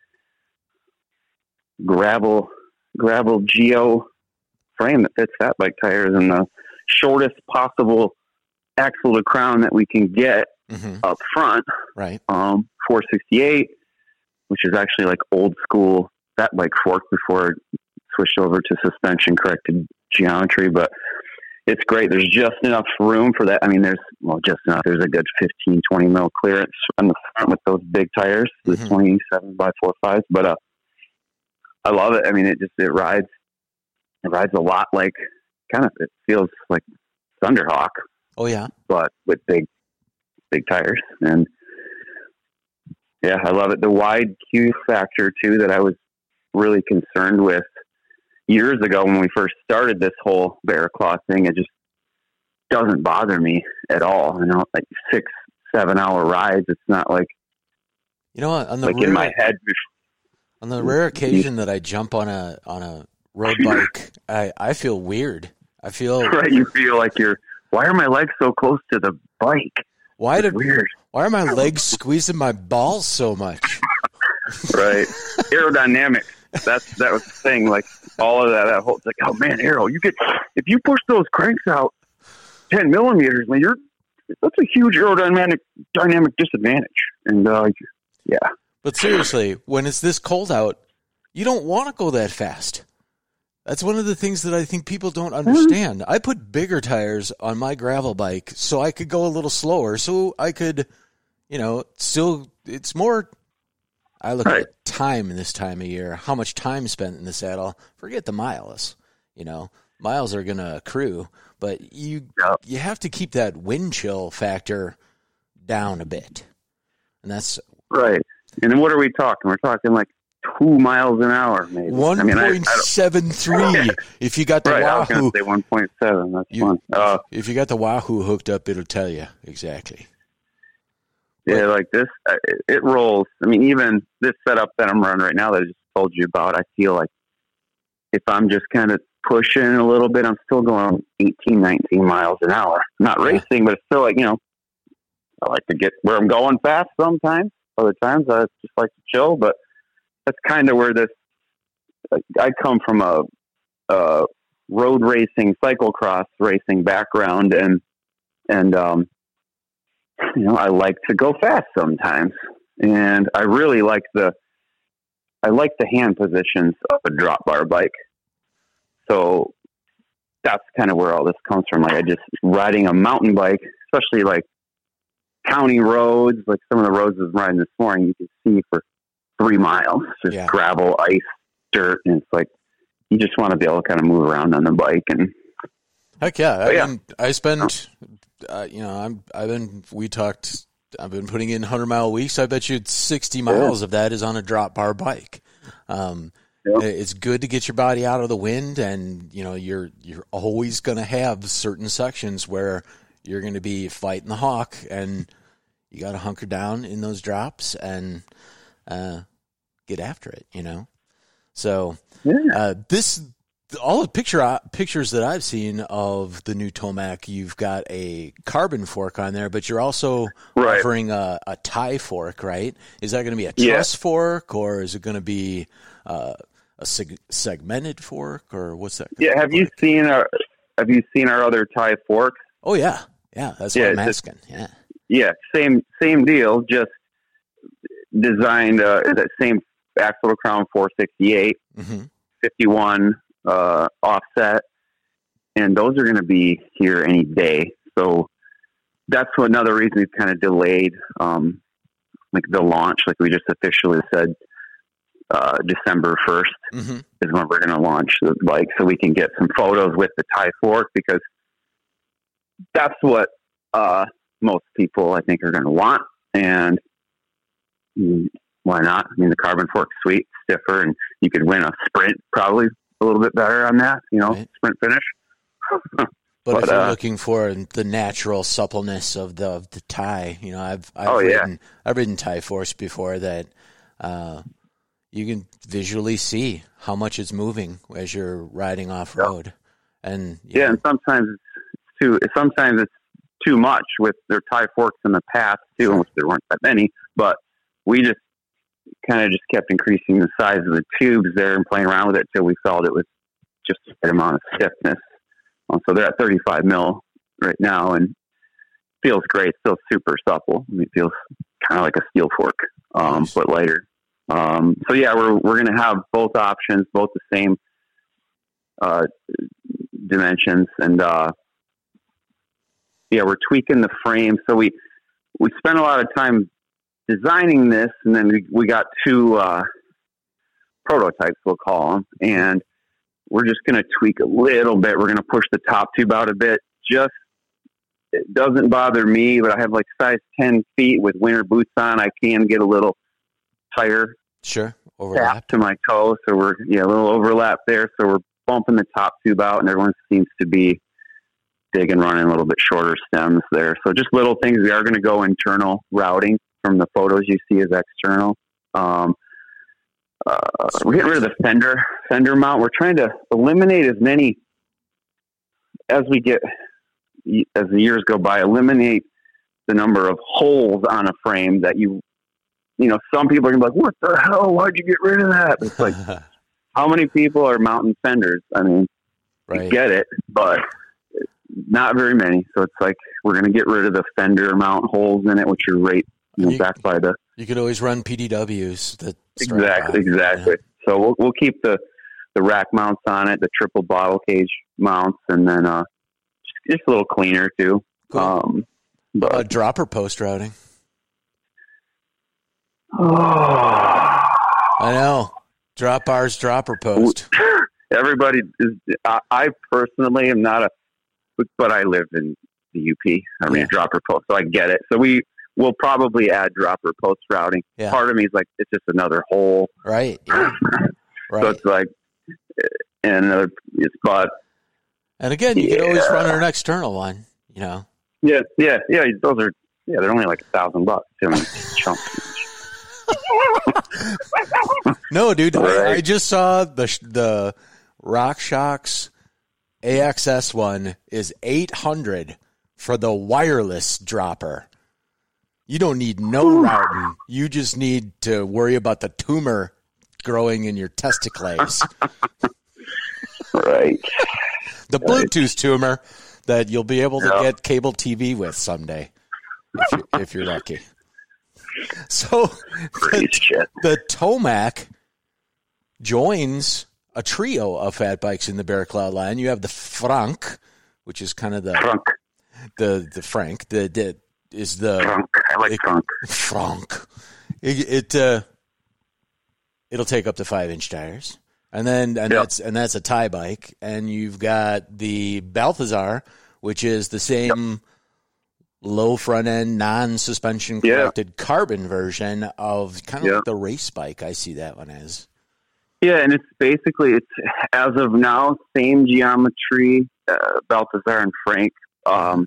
gravel, gravel Geo frame that fits fat bike tires and the shortest possible axle to crown that we can get mm-hmm. up front. Right. Um, four sixty-eight, which is actually like old school fat bike fork before it switched over to suspension corrected geometry. But it's great. There's just enough room for that. I mean, there's, well, just enough. There's a good fifteen, twenty mil clearance on the front with those big tires, the mm-hmm. twenty-seven by four fives. But, uh, I love it. I mean, it just, it rides, it rides a lot like, kind of, it feels like Thunderhawk. Oh yeah. But with big, big tires. And yeah, I love it. The wide Q factor too, that I was really concerned with years ago when we first started this whole Bear Claw thing, it just doesn't bother me at all. You know, like six, seven hour rides. It's not like, you know what, on the like rare, in my head. On the rare occasion that I jump on a, on a road bike, I, I feel weird. I feel right. You feel like you're, why are my legs so close to the bike? Why it's did weird? Why are my legs squeezing my balls so much? Right, aerodynamics. That's that was the thing. Like all of that. That whole it's like, oh man, Aero, you get if you push those cranks out ten millimeters, man, you're that's a huge aerodynamic dynamic disadvantage. And uh, yeah. But seriously, when it's this cold out, you don't want to go that fast. That's one of the things that I think people don't understand. Mm-hmm. I put bigger tires on my gravel bike so I could go a little slower, so I could, you know, still, it's more, I look right. at time in this time of year, how much time spent in the saddle. Forget the miles, you know. miles are going to accrue, but you Yep. you have to keep that wind chill factor down a bit. And that's right. And then what are we talking? We're talking like two miles an hour, maybe. one point seven three I mean, I, I if you got the right, Wahoo. I was going to say one point seven. That's You- fun. Uh, If you got the Wahoo hooked up, it'll tell you exactly. yeah, like this, uh, it, it rolls. I mean, even this setup that I'm running right now that I just told you about, I feel like if I'm just kind of pushing a little bit, I'm still going eighteen, nineteen miles an hour. I'm not racing, but it's still like, you know, I like to get where I'm going fast sometimes. Other times I just like to chill, but that's kind of where this, I come from a, a road racing, cyclocross racing background, and, and, um, you know, I like to go fast sometimes, and I really like the, I like the hand positions of a drop bar bike. So that's kind of where all this comes from. Like I just riding a mountain bike, especially like county roads, like some of the roads I was riding this morning, you can see for three miles, just Yeah. gravel, ice, dirt. And it's like, you just want to be able to kind of move around on the bike. And Heck yeah! I Oh, yeah. mean, I spend, uh, you know, I'm, I've been, we talked, I've been putting in hundred mile weeks. I bet you sixty miles of that is on a drop bar bike. Um, Yeah. It's good to get your body out of the wind, and you know, you're you're always going to have certain sections where you're going to be fighting the hawk, and you got to hunker down in those drops and uh, get after it. You know, so yeah, uh, this. All the picture pictures that I've seen of the new Tomac, you've got a carbon fork on there, but you're also Right. offering a, a tie fork, right? Is that going to be a Yeah. truss fork, or is it going to be uh, a seg- segmented fork, or what's that? gonna yeah. Have look you like? seen our, have you seen our other tie forks? Oh yeah, yeah. That's Yeah, what I'm it's just- asking. Yeah. Yeah, same same deal. Just designed uh, that same axle to crown four sixty-eight, hmm fifty-one uh, offset, and those are going to be here any day. So that's what another reason we've kind of delayed, um, like the launch. Like we just officially said, uh, December first hmm is when we're going to launch the bike, so we can get some photos with the tie fork, because that's what uh, most people I think are going to want. And mm, why not? I mean, the carbon fork's sweet, stiffer, and you could win a sprint probably a little bit better on that, you know, Right. sprint finish. But, But, if you're uh, looking for the natural suppleness of the of the tie, you know, I've I've Oh, yeah. ridden I've ridden tie forks before that uh, you can visually see how much it's moving as you're riding off road, and you Yeah, know, and sometimes it's too. Sometimes it's too much with their tie forks in the past too, in which there weren't that many. But we just kind of just kept increasing the size of the tubes there and playing around with it till we felt it was just the right amount of stiffness. Um, so they're at thirty-five mil right now, and feels great. Still super supple. I mean, it feels kind of like a steel fork, um, Nice. but lighter. Um, so yeah, we're we're gonna have both options, both the same uh, dimensions, and uh, yeah, we're tweaking the frame. So we we spent a lot of time designing this, and then we, we got two uh, prototypes, we'll call them, and we're just going to tweak a little bit. We're going to push the top tube out a bit. Just, it doesn't bother me, but I have like size ten feet with winter boots on. I can get a little tire sure tap overlap. to my toe. So we're, yeah, a little overlap there. So we're bumping the top tube out, and everyone seems to be digging, running a little bit shorter stems there. So just little things. We are going to go internal routing from the photos you see as external. Um, uh, we're getting rid of the fender fender mount. We're trying to eliminate as many as we get as the years go by. Eliminate the number of holes on a frame that you, you know, some people are gonna be like, "What the hell? Why'd you get rid of that?" It's like, how many people are mounting fenders? I mean, Right. you get it, but not very many. So it's like we're gonna get rid of the fender mount holes in it, which are right, you know, You- back by the. You could always run P D Ws. That strap Exactly, on, exactly. So we'll we'll keep the, the rack mounts on it, the triple bottle cage mounts, and then uh, just, just a little cleaner too. Cool. Um, Yeah. but Uh, dropper post routing. oh, I know. Drop bars, dropper post. everybody is. I, I personally am not a, but I live in the U P. I mean, Yeah. dropper post, so I get it. So we will probably add dropper post routing. Yeah. Part of me is like, it's just another hole. Right. Yeah. Right. So it's like, and another spot. And again, you Yeah. could always run an external one, you know. Yeah, yeah, yeah. Those are yeah. They're only like a thousand bucks. I mean, chunks. No, dude, I, Right. I just saw the sh- the RockShox A X S one is eight hundred for the wireless dropper. You don't need no routing. You just need to worry about the tumor growing in your testicles. Right. The Bluetooth tumor that you'll be able to Yeah. get cable T V with someday, if, you, if you're lucky. So Crazy the, shit. the Tomac joins a trio of fat bikes in the Bear Cloud line. You have the Frank, which is kind of the Trunk. the the Frank. The, the is the Trunk. I like it- trunk. Frank. It, it uh, it'll take up to five inch tires, and then and Yep. that's and that's a tie bike. And you've got the Balthazar, which is the same low front end, non suspension Yeah. corrected carbon version of kind of Yeah. like the race bike. I see that one as. Yeah, and it's basically it's as of now same geometry, uh, Balthazar and Frank. Um,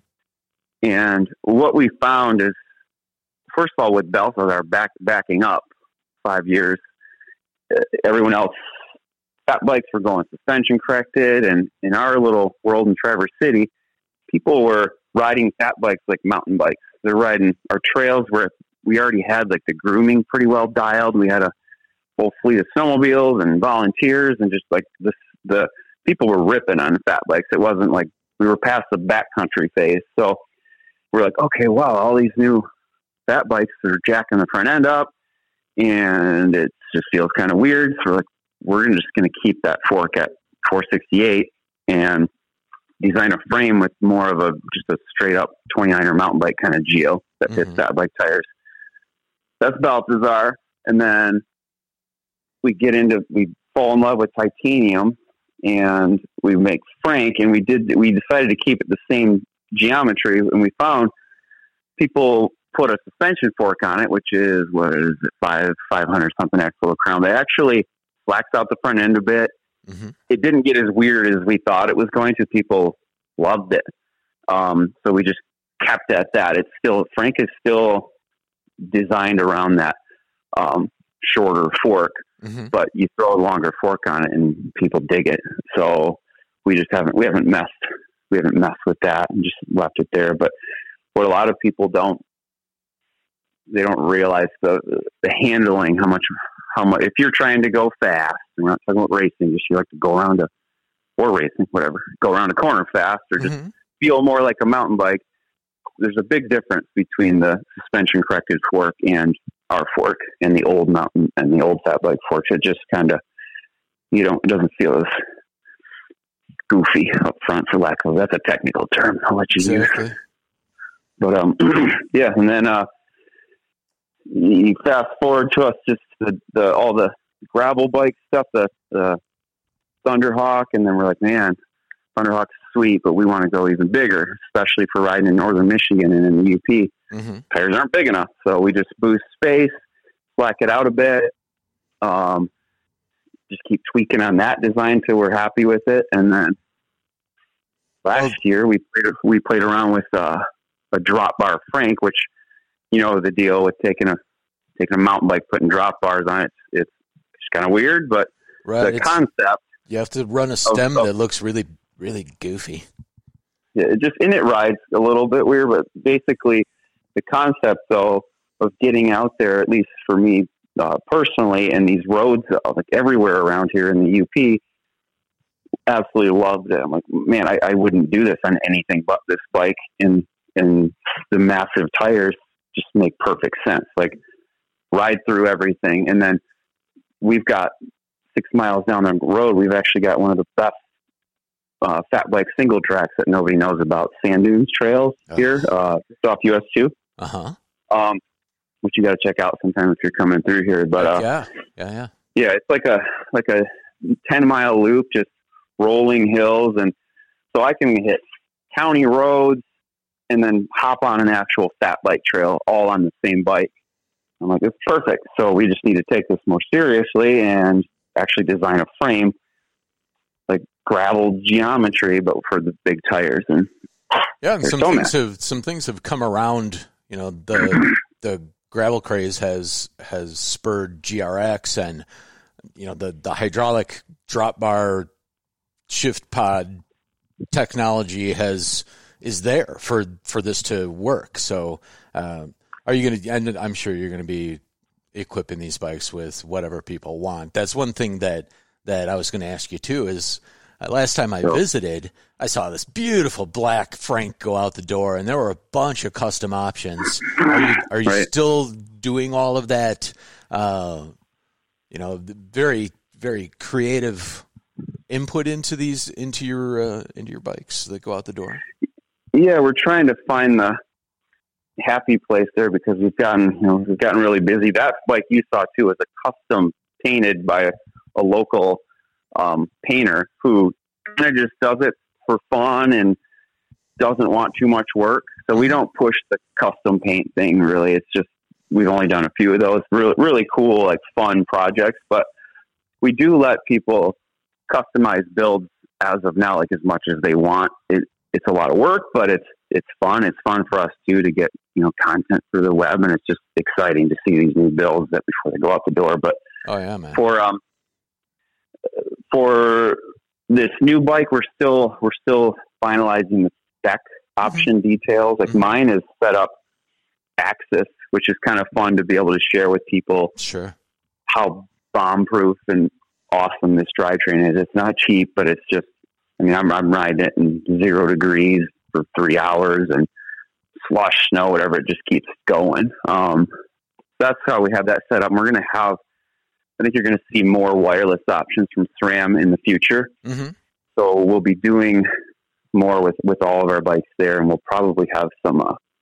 and what we found is, first of all, with Balthazar back backing up five years, uh, everyone else fat bikes were going suspension corrected, and in our little world in Traverse City, people were riding fat bikes like mountain bikes. They're riding our trails where we already had like the grooming pretty well dialed. We had a whole fleet of snowmobiles and volunteers, and just like this, the people were ripping on fat bikes. It wasn't like we were past the backcountry phase. So we're like, okay, wow, all these new fat bikes are jacking the front end up, and it just feels kind of weird. So we're like, we're just going to keep that fork at four sixty-eight and design a frame with more of a just a straight up twenty-niner mountain bike kind of geo that fits Mhm. fat bike tires. That's Balthazar. And then we get into, we fall in love with titanium, and we make Frank, and we did, we decided to keep it the same geometry, and we found people put a suspension fork on it, which is, what is it, five, 500 something axle crown. They actually flaxed out the front end a bit. Mm-hmm. It didn't get as weird as we thought it was going to. People loved it. Um, so we just kept at that. It's still, Frank is still designed around that um, shorter fork, Mm-hmm. but you throw a longer fork on it and people dig it. So we just haven't, we haven't messed, we haven't messed with that and just left it there. But what a lot of people don't, they don't realize the, the handling, how much, how much, if you're trying to go fast, and we're not talking about racing, just you like to go around a, or racing, whatever, go around a corner fast or just Mm-hmm. feel more like a mountain bike. There's a big difference between the suspension corrected fork and our fork and the old mountain and the old fat bike forks. It just kind of, you don't, it doesn't feel as goofy up front, for lack of, that's a technical term. I'll let you use. Exactly. But, um, yeah. And then, uh, you fast forward to us, just the, the, all the gravel bike stuff, the, the Thunderhawk. And then we're like, man, Thunderhawk's sweet, but we want to go even bigger, especially for riding in northern Michigan and in the U P. Mm-hmm. Tires aren't big enough, so we just boost space, slack it out a bit, um, just keep tweaking on that design till we're happy with it. And then last Well, year we played, we played around with uh, a drop bar Frank, which, you know, the deal with taking a taking a mountain bike, putting drop bars on it, it's, it's kind of weird, but Right. the It's- concept. you have to run a stem oh. that looks really, really goofy. Yeah, it just and it rides a little bit weird, but basically the concept though of getting out there, at least for me uh, personally, and these roads uh, like everywhere around here in the U P, absolutely loved it. I'm like, man, I, I wouldn't do this on anything but this bike, and and the massive tires just make perfect sense. Like ride through everything, and then we've got six miles down the road, we've actually got one of the best Uh, fat bike single tracks that nobody knows about, Sand Dunes Trails here, uh, just off U S two, Uh huh. um, which you got to check out sometime if you're coming through here. But uh, yeah, yeah, yeah. yeah, it's like a like a ten mile loop, just rolling hills. And so I can hit county roads and then hop on an actual fat bike trail all on the same bike. I'm like, it's perfect. So we just need to take this more seriously and actually design a frame, like gravel geometry, but for the big tires. And yeah, and some things have some things have come around. You know, the the gravel craze has has spurred G R X, and you know the the hydraulic drop bar shift pod technology has is there for for this to work. So uh, are you going to? And I'm sure you're going to be equipping these bikes with whatever people want. That's one thing that that I was going to ask you too. Is uh, last time I visited, I saw this beautiful black Frank go out the door, and there were a bunch of custom options. Are you, are you right. still doing all of that? Uh, you know, very very creative input into these into your uh, into your bikes that go out the door. Yeah, we're trying to find the happy place there because we've gotten you know we've gotten really busy. That bike you saw too is a custom painted by a, a local um, painter who kind of just does it for fun and doesn't want too much work. So we don't push the custom paint thing really. It's just we've only done a few of those really really cool like fun projects, but we do let people customize builds as of now, like as much as they want. It, it's a lot of work, but it's it's fun. It's fun for us too to get you know content through the web, and it's just exciting to see these new builds that before they go out the door. But oh yeah, man. For um for this new bike, we're still we're still finalizing the spec option mm-hmm. details. Like mm-hmm. mine is set up Axis, which is kind of fun to be able to share with people. Sure. How bomb proof and awesome this drivetrain is. It's not cheap, but it's just, I mean, I'm, I'm riding it in zero degrees for three hours and slush, snow, whatever. It just keeps going. Um, that's how we have that set up. And we're going to have, I think you're going to see more wireless options from SRAM in the future. Mm-hmm. So we'll be doing more with, with all of our bikes there, and we'll probably have some,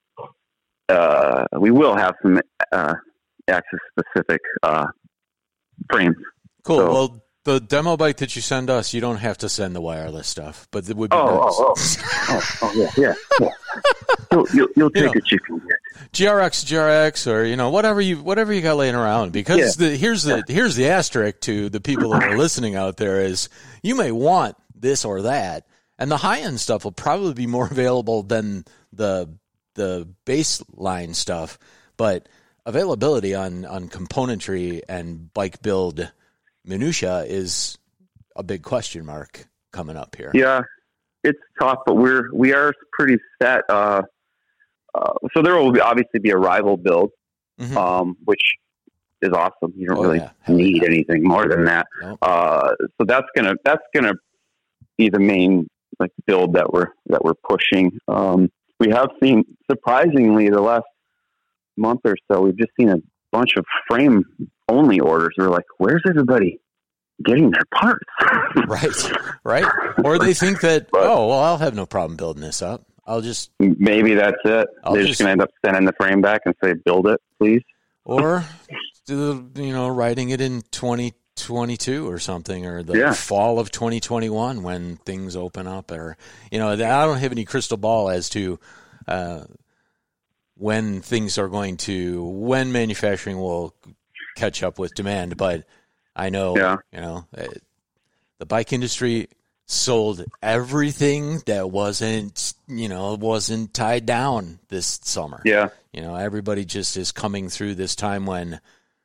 uh, uh, we will have some uh, Axis specific uh, frames. Cool. So, well, the demo bike that you send us, you don't have to send the wireless stuff, but it would be oh, nice. Oh, oh, oh, oh, yeah, yeah. yeah. You'll, you'll, you'll take you know, what you can get. G R X, G R X, or you know whatever you whatever you got laying around. Because yeah. the, here's the here's the asterisk to the people that are listening out there is you may want this or that, and the high end stuff will probably be more available than the the baseline stuff, but availability on on componentry and bike build minutia is a big question mark coming up here. Yeah, it's tough, but we're we are pretty set. Uh, uh, so there will be, obviously be a rival build, mm-hmm. um, which is awesome. You don't oh, really yeah. need yeah. anything more than that. Nope. Uh, so that's gonna that's gonna be the main like build that we're that we're pushing. Um, we have seen surprisingly the last month or so, we've just seen a bunch of frame only orders. We're like, where's everybody getting their parts? right, right. Or they think that, but, oh, well, I'll have no problem building this up. I'll just maybe that's it. I'll They're just, just going to end up sending the frame back and say, build it, please. Or you know, writing it in twenty twenty-two or something, or the yeah. fall of twenty twenty-one when things open up. Or you know, I don't have any crystal ball as to uh, when things are going to, when manufacturing will catch up with demand. But I know, yeah. you know, the bike industry sold everything that wasn't, you know, wasn't tied down this summer. Yeah. You know, everybody just is coming through this time when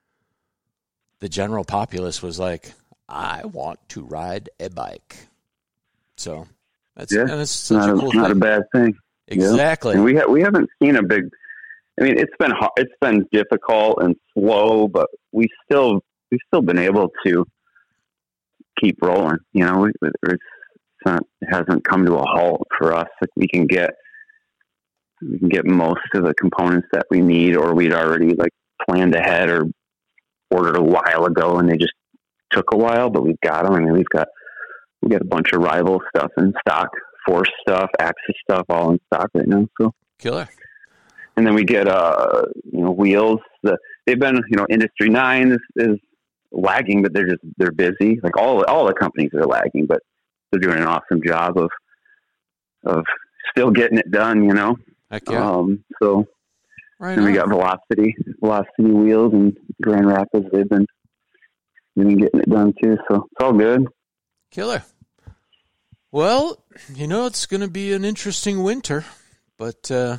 the general populace was like, I want to ride a bike. So that's, yeah. and it's such not a a cool not thing. a bad thing. Exactly. Yeah. And we ha- we haven't seen a big, I mean, it's been hard, it's been difficult and slow, but we still, we've still been able to keep rolling. You know, we, it's not, it hasn't come to a halt for us. Like we can get, we can get most of the components that we need, or we'd already like planned ahead or ordered a while ago, and they just took a while, but we've got them. I mean, we've got, we got a bunch of rival stuff in stock, Force stuff, Axis stuff, all in stock right now. So killer. And then we get, uh, you know, wheels. The, they've been, you know, Industry nine is, is lagging, but they're just they're busy. Like all all the companies are lagging, but they're doing an awesome job of of still getting it done. You know. Heck yeah. Um, so right and we got Velocity, Velocity Wheels in Grand Rapids. They've been been getting it done too. So it's all good. Killer. Well, you know, it's going to be an interesting winter, but uh,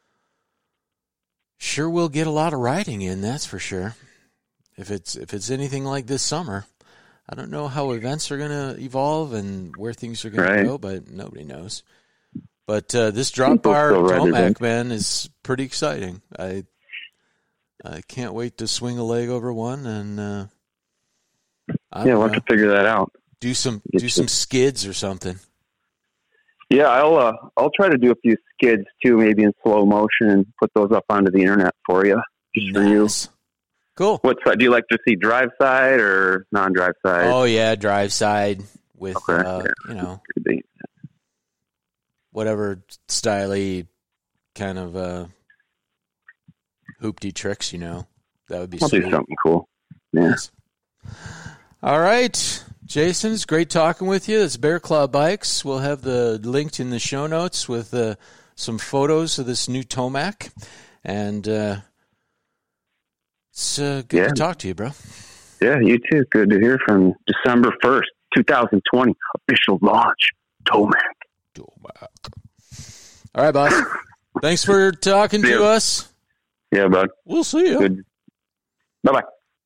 sure we'll get a lot of riding in, that's for sure. If it's if it's anything like this summer, I don't know how events are going to evolve and where things are going Right. to go, but nobody knows. But uh, this drop People bar still ride it, Tomac, man, is pretty exciting. I I can't wait to swing a leg over one and uh, I Yeah, don't we'll have know, to figure that out. do some Get do you- some skids or something. Yeah, I'll uh, I'll try to do a few skids too, maybe in slow motion, and put those up onto the internet for you. Just for you. Nice. Cool. What side do you like to see? Drive side or non-drive side? Oh yeah, drive side with Okay, uh, yeah. you know, Could whatever styly kind of uh hoopty tricks, you know. That would be I'll sweet. do something cool. Yeah. Nice. All right. Jason, it's great talking with you. It's Bear Claw Bikes. We'll have the linked in the show notes with uh, some photos of this new Tomac. And uh, it's uh, good Yeah. to talk to you, bro. Yeah, you too. Good to hear from you. December first, twenty twenty, official launch, Tomac. Tomac. All right, boss. Thanks for talking See to ya. us. Yeah, bud. We'll see you. Good. Bye-bye.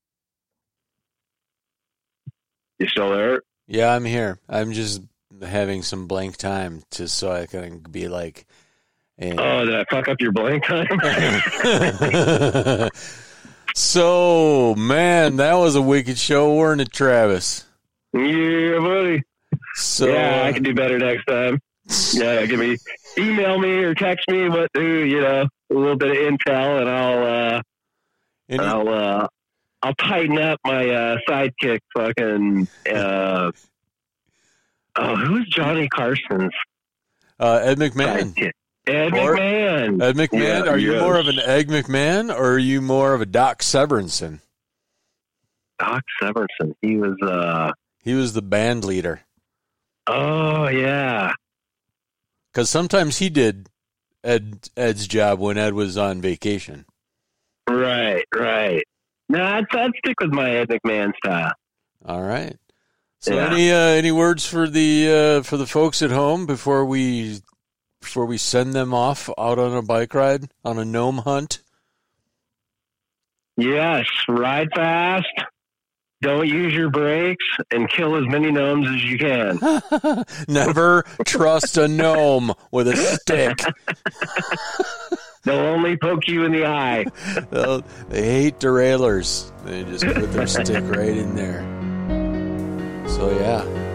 You still there? Yeah, I'm here. I'm just having some blank time just so I can be like, hey. Oh, did I fuck up your blank time? So, man, that was a wicked show, weren't it, Travis? Yeah, buddy. So, yeah, I can do better next time. Yeah, give me, email me or text me what do you know a little bit of intel, and I'll uh, any, I'll uh, I'll tighten up my uh, sidekick. Fucking uh, oh, who's Johnny Carson's uh, Ed McMahon. sidekick? Ed Or- McMahon. Ed McMahon, Yeah, are you yes. more of an Egg McMahon or are you more of a Doc Severinsen? Doc Severinsen. He was. Uh, He was the band leader. oh yeah. Because sometimes he did Ed Ed's job when Ed was on vacation. Right, right. No, I'd, I'd stick with my Ed McMahon style. All right. So Yeah. any uh, any words for the uh, for the folks at home before we before we send them off out on a bike ride on a gnome hunt? Yes, ride fast. Don't use your brakes and kill as many gnomes as you can. Never trust a gnome with a stick. They'll only poke you in the eye. They'll- They hate derailers. They just put their stick right in there. So yeah.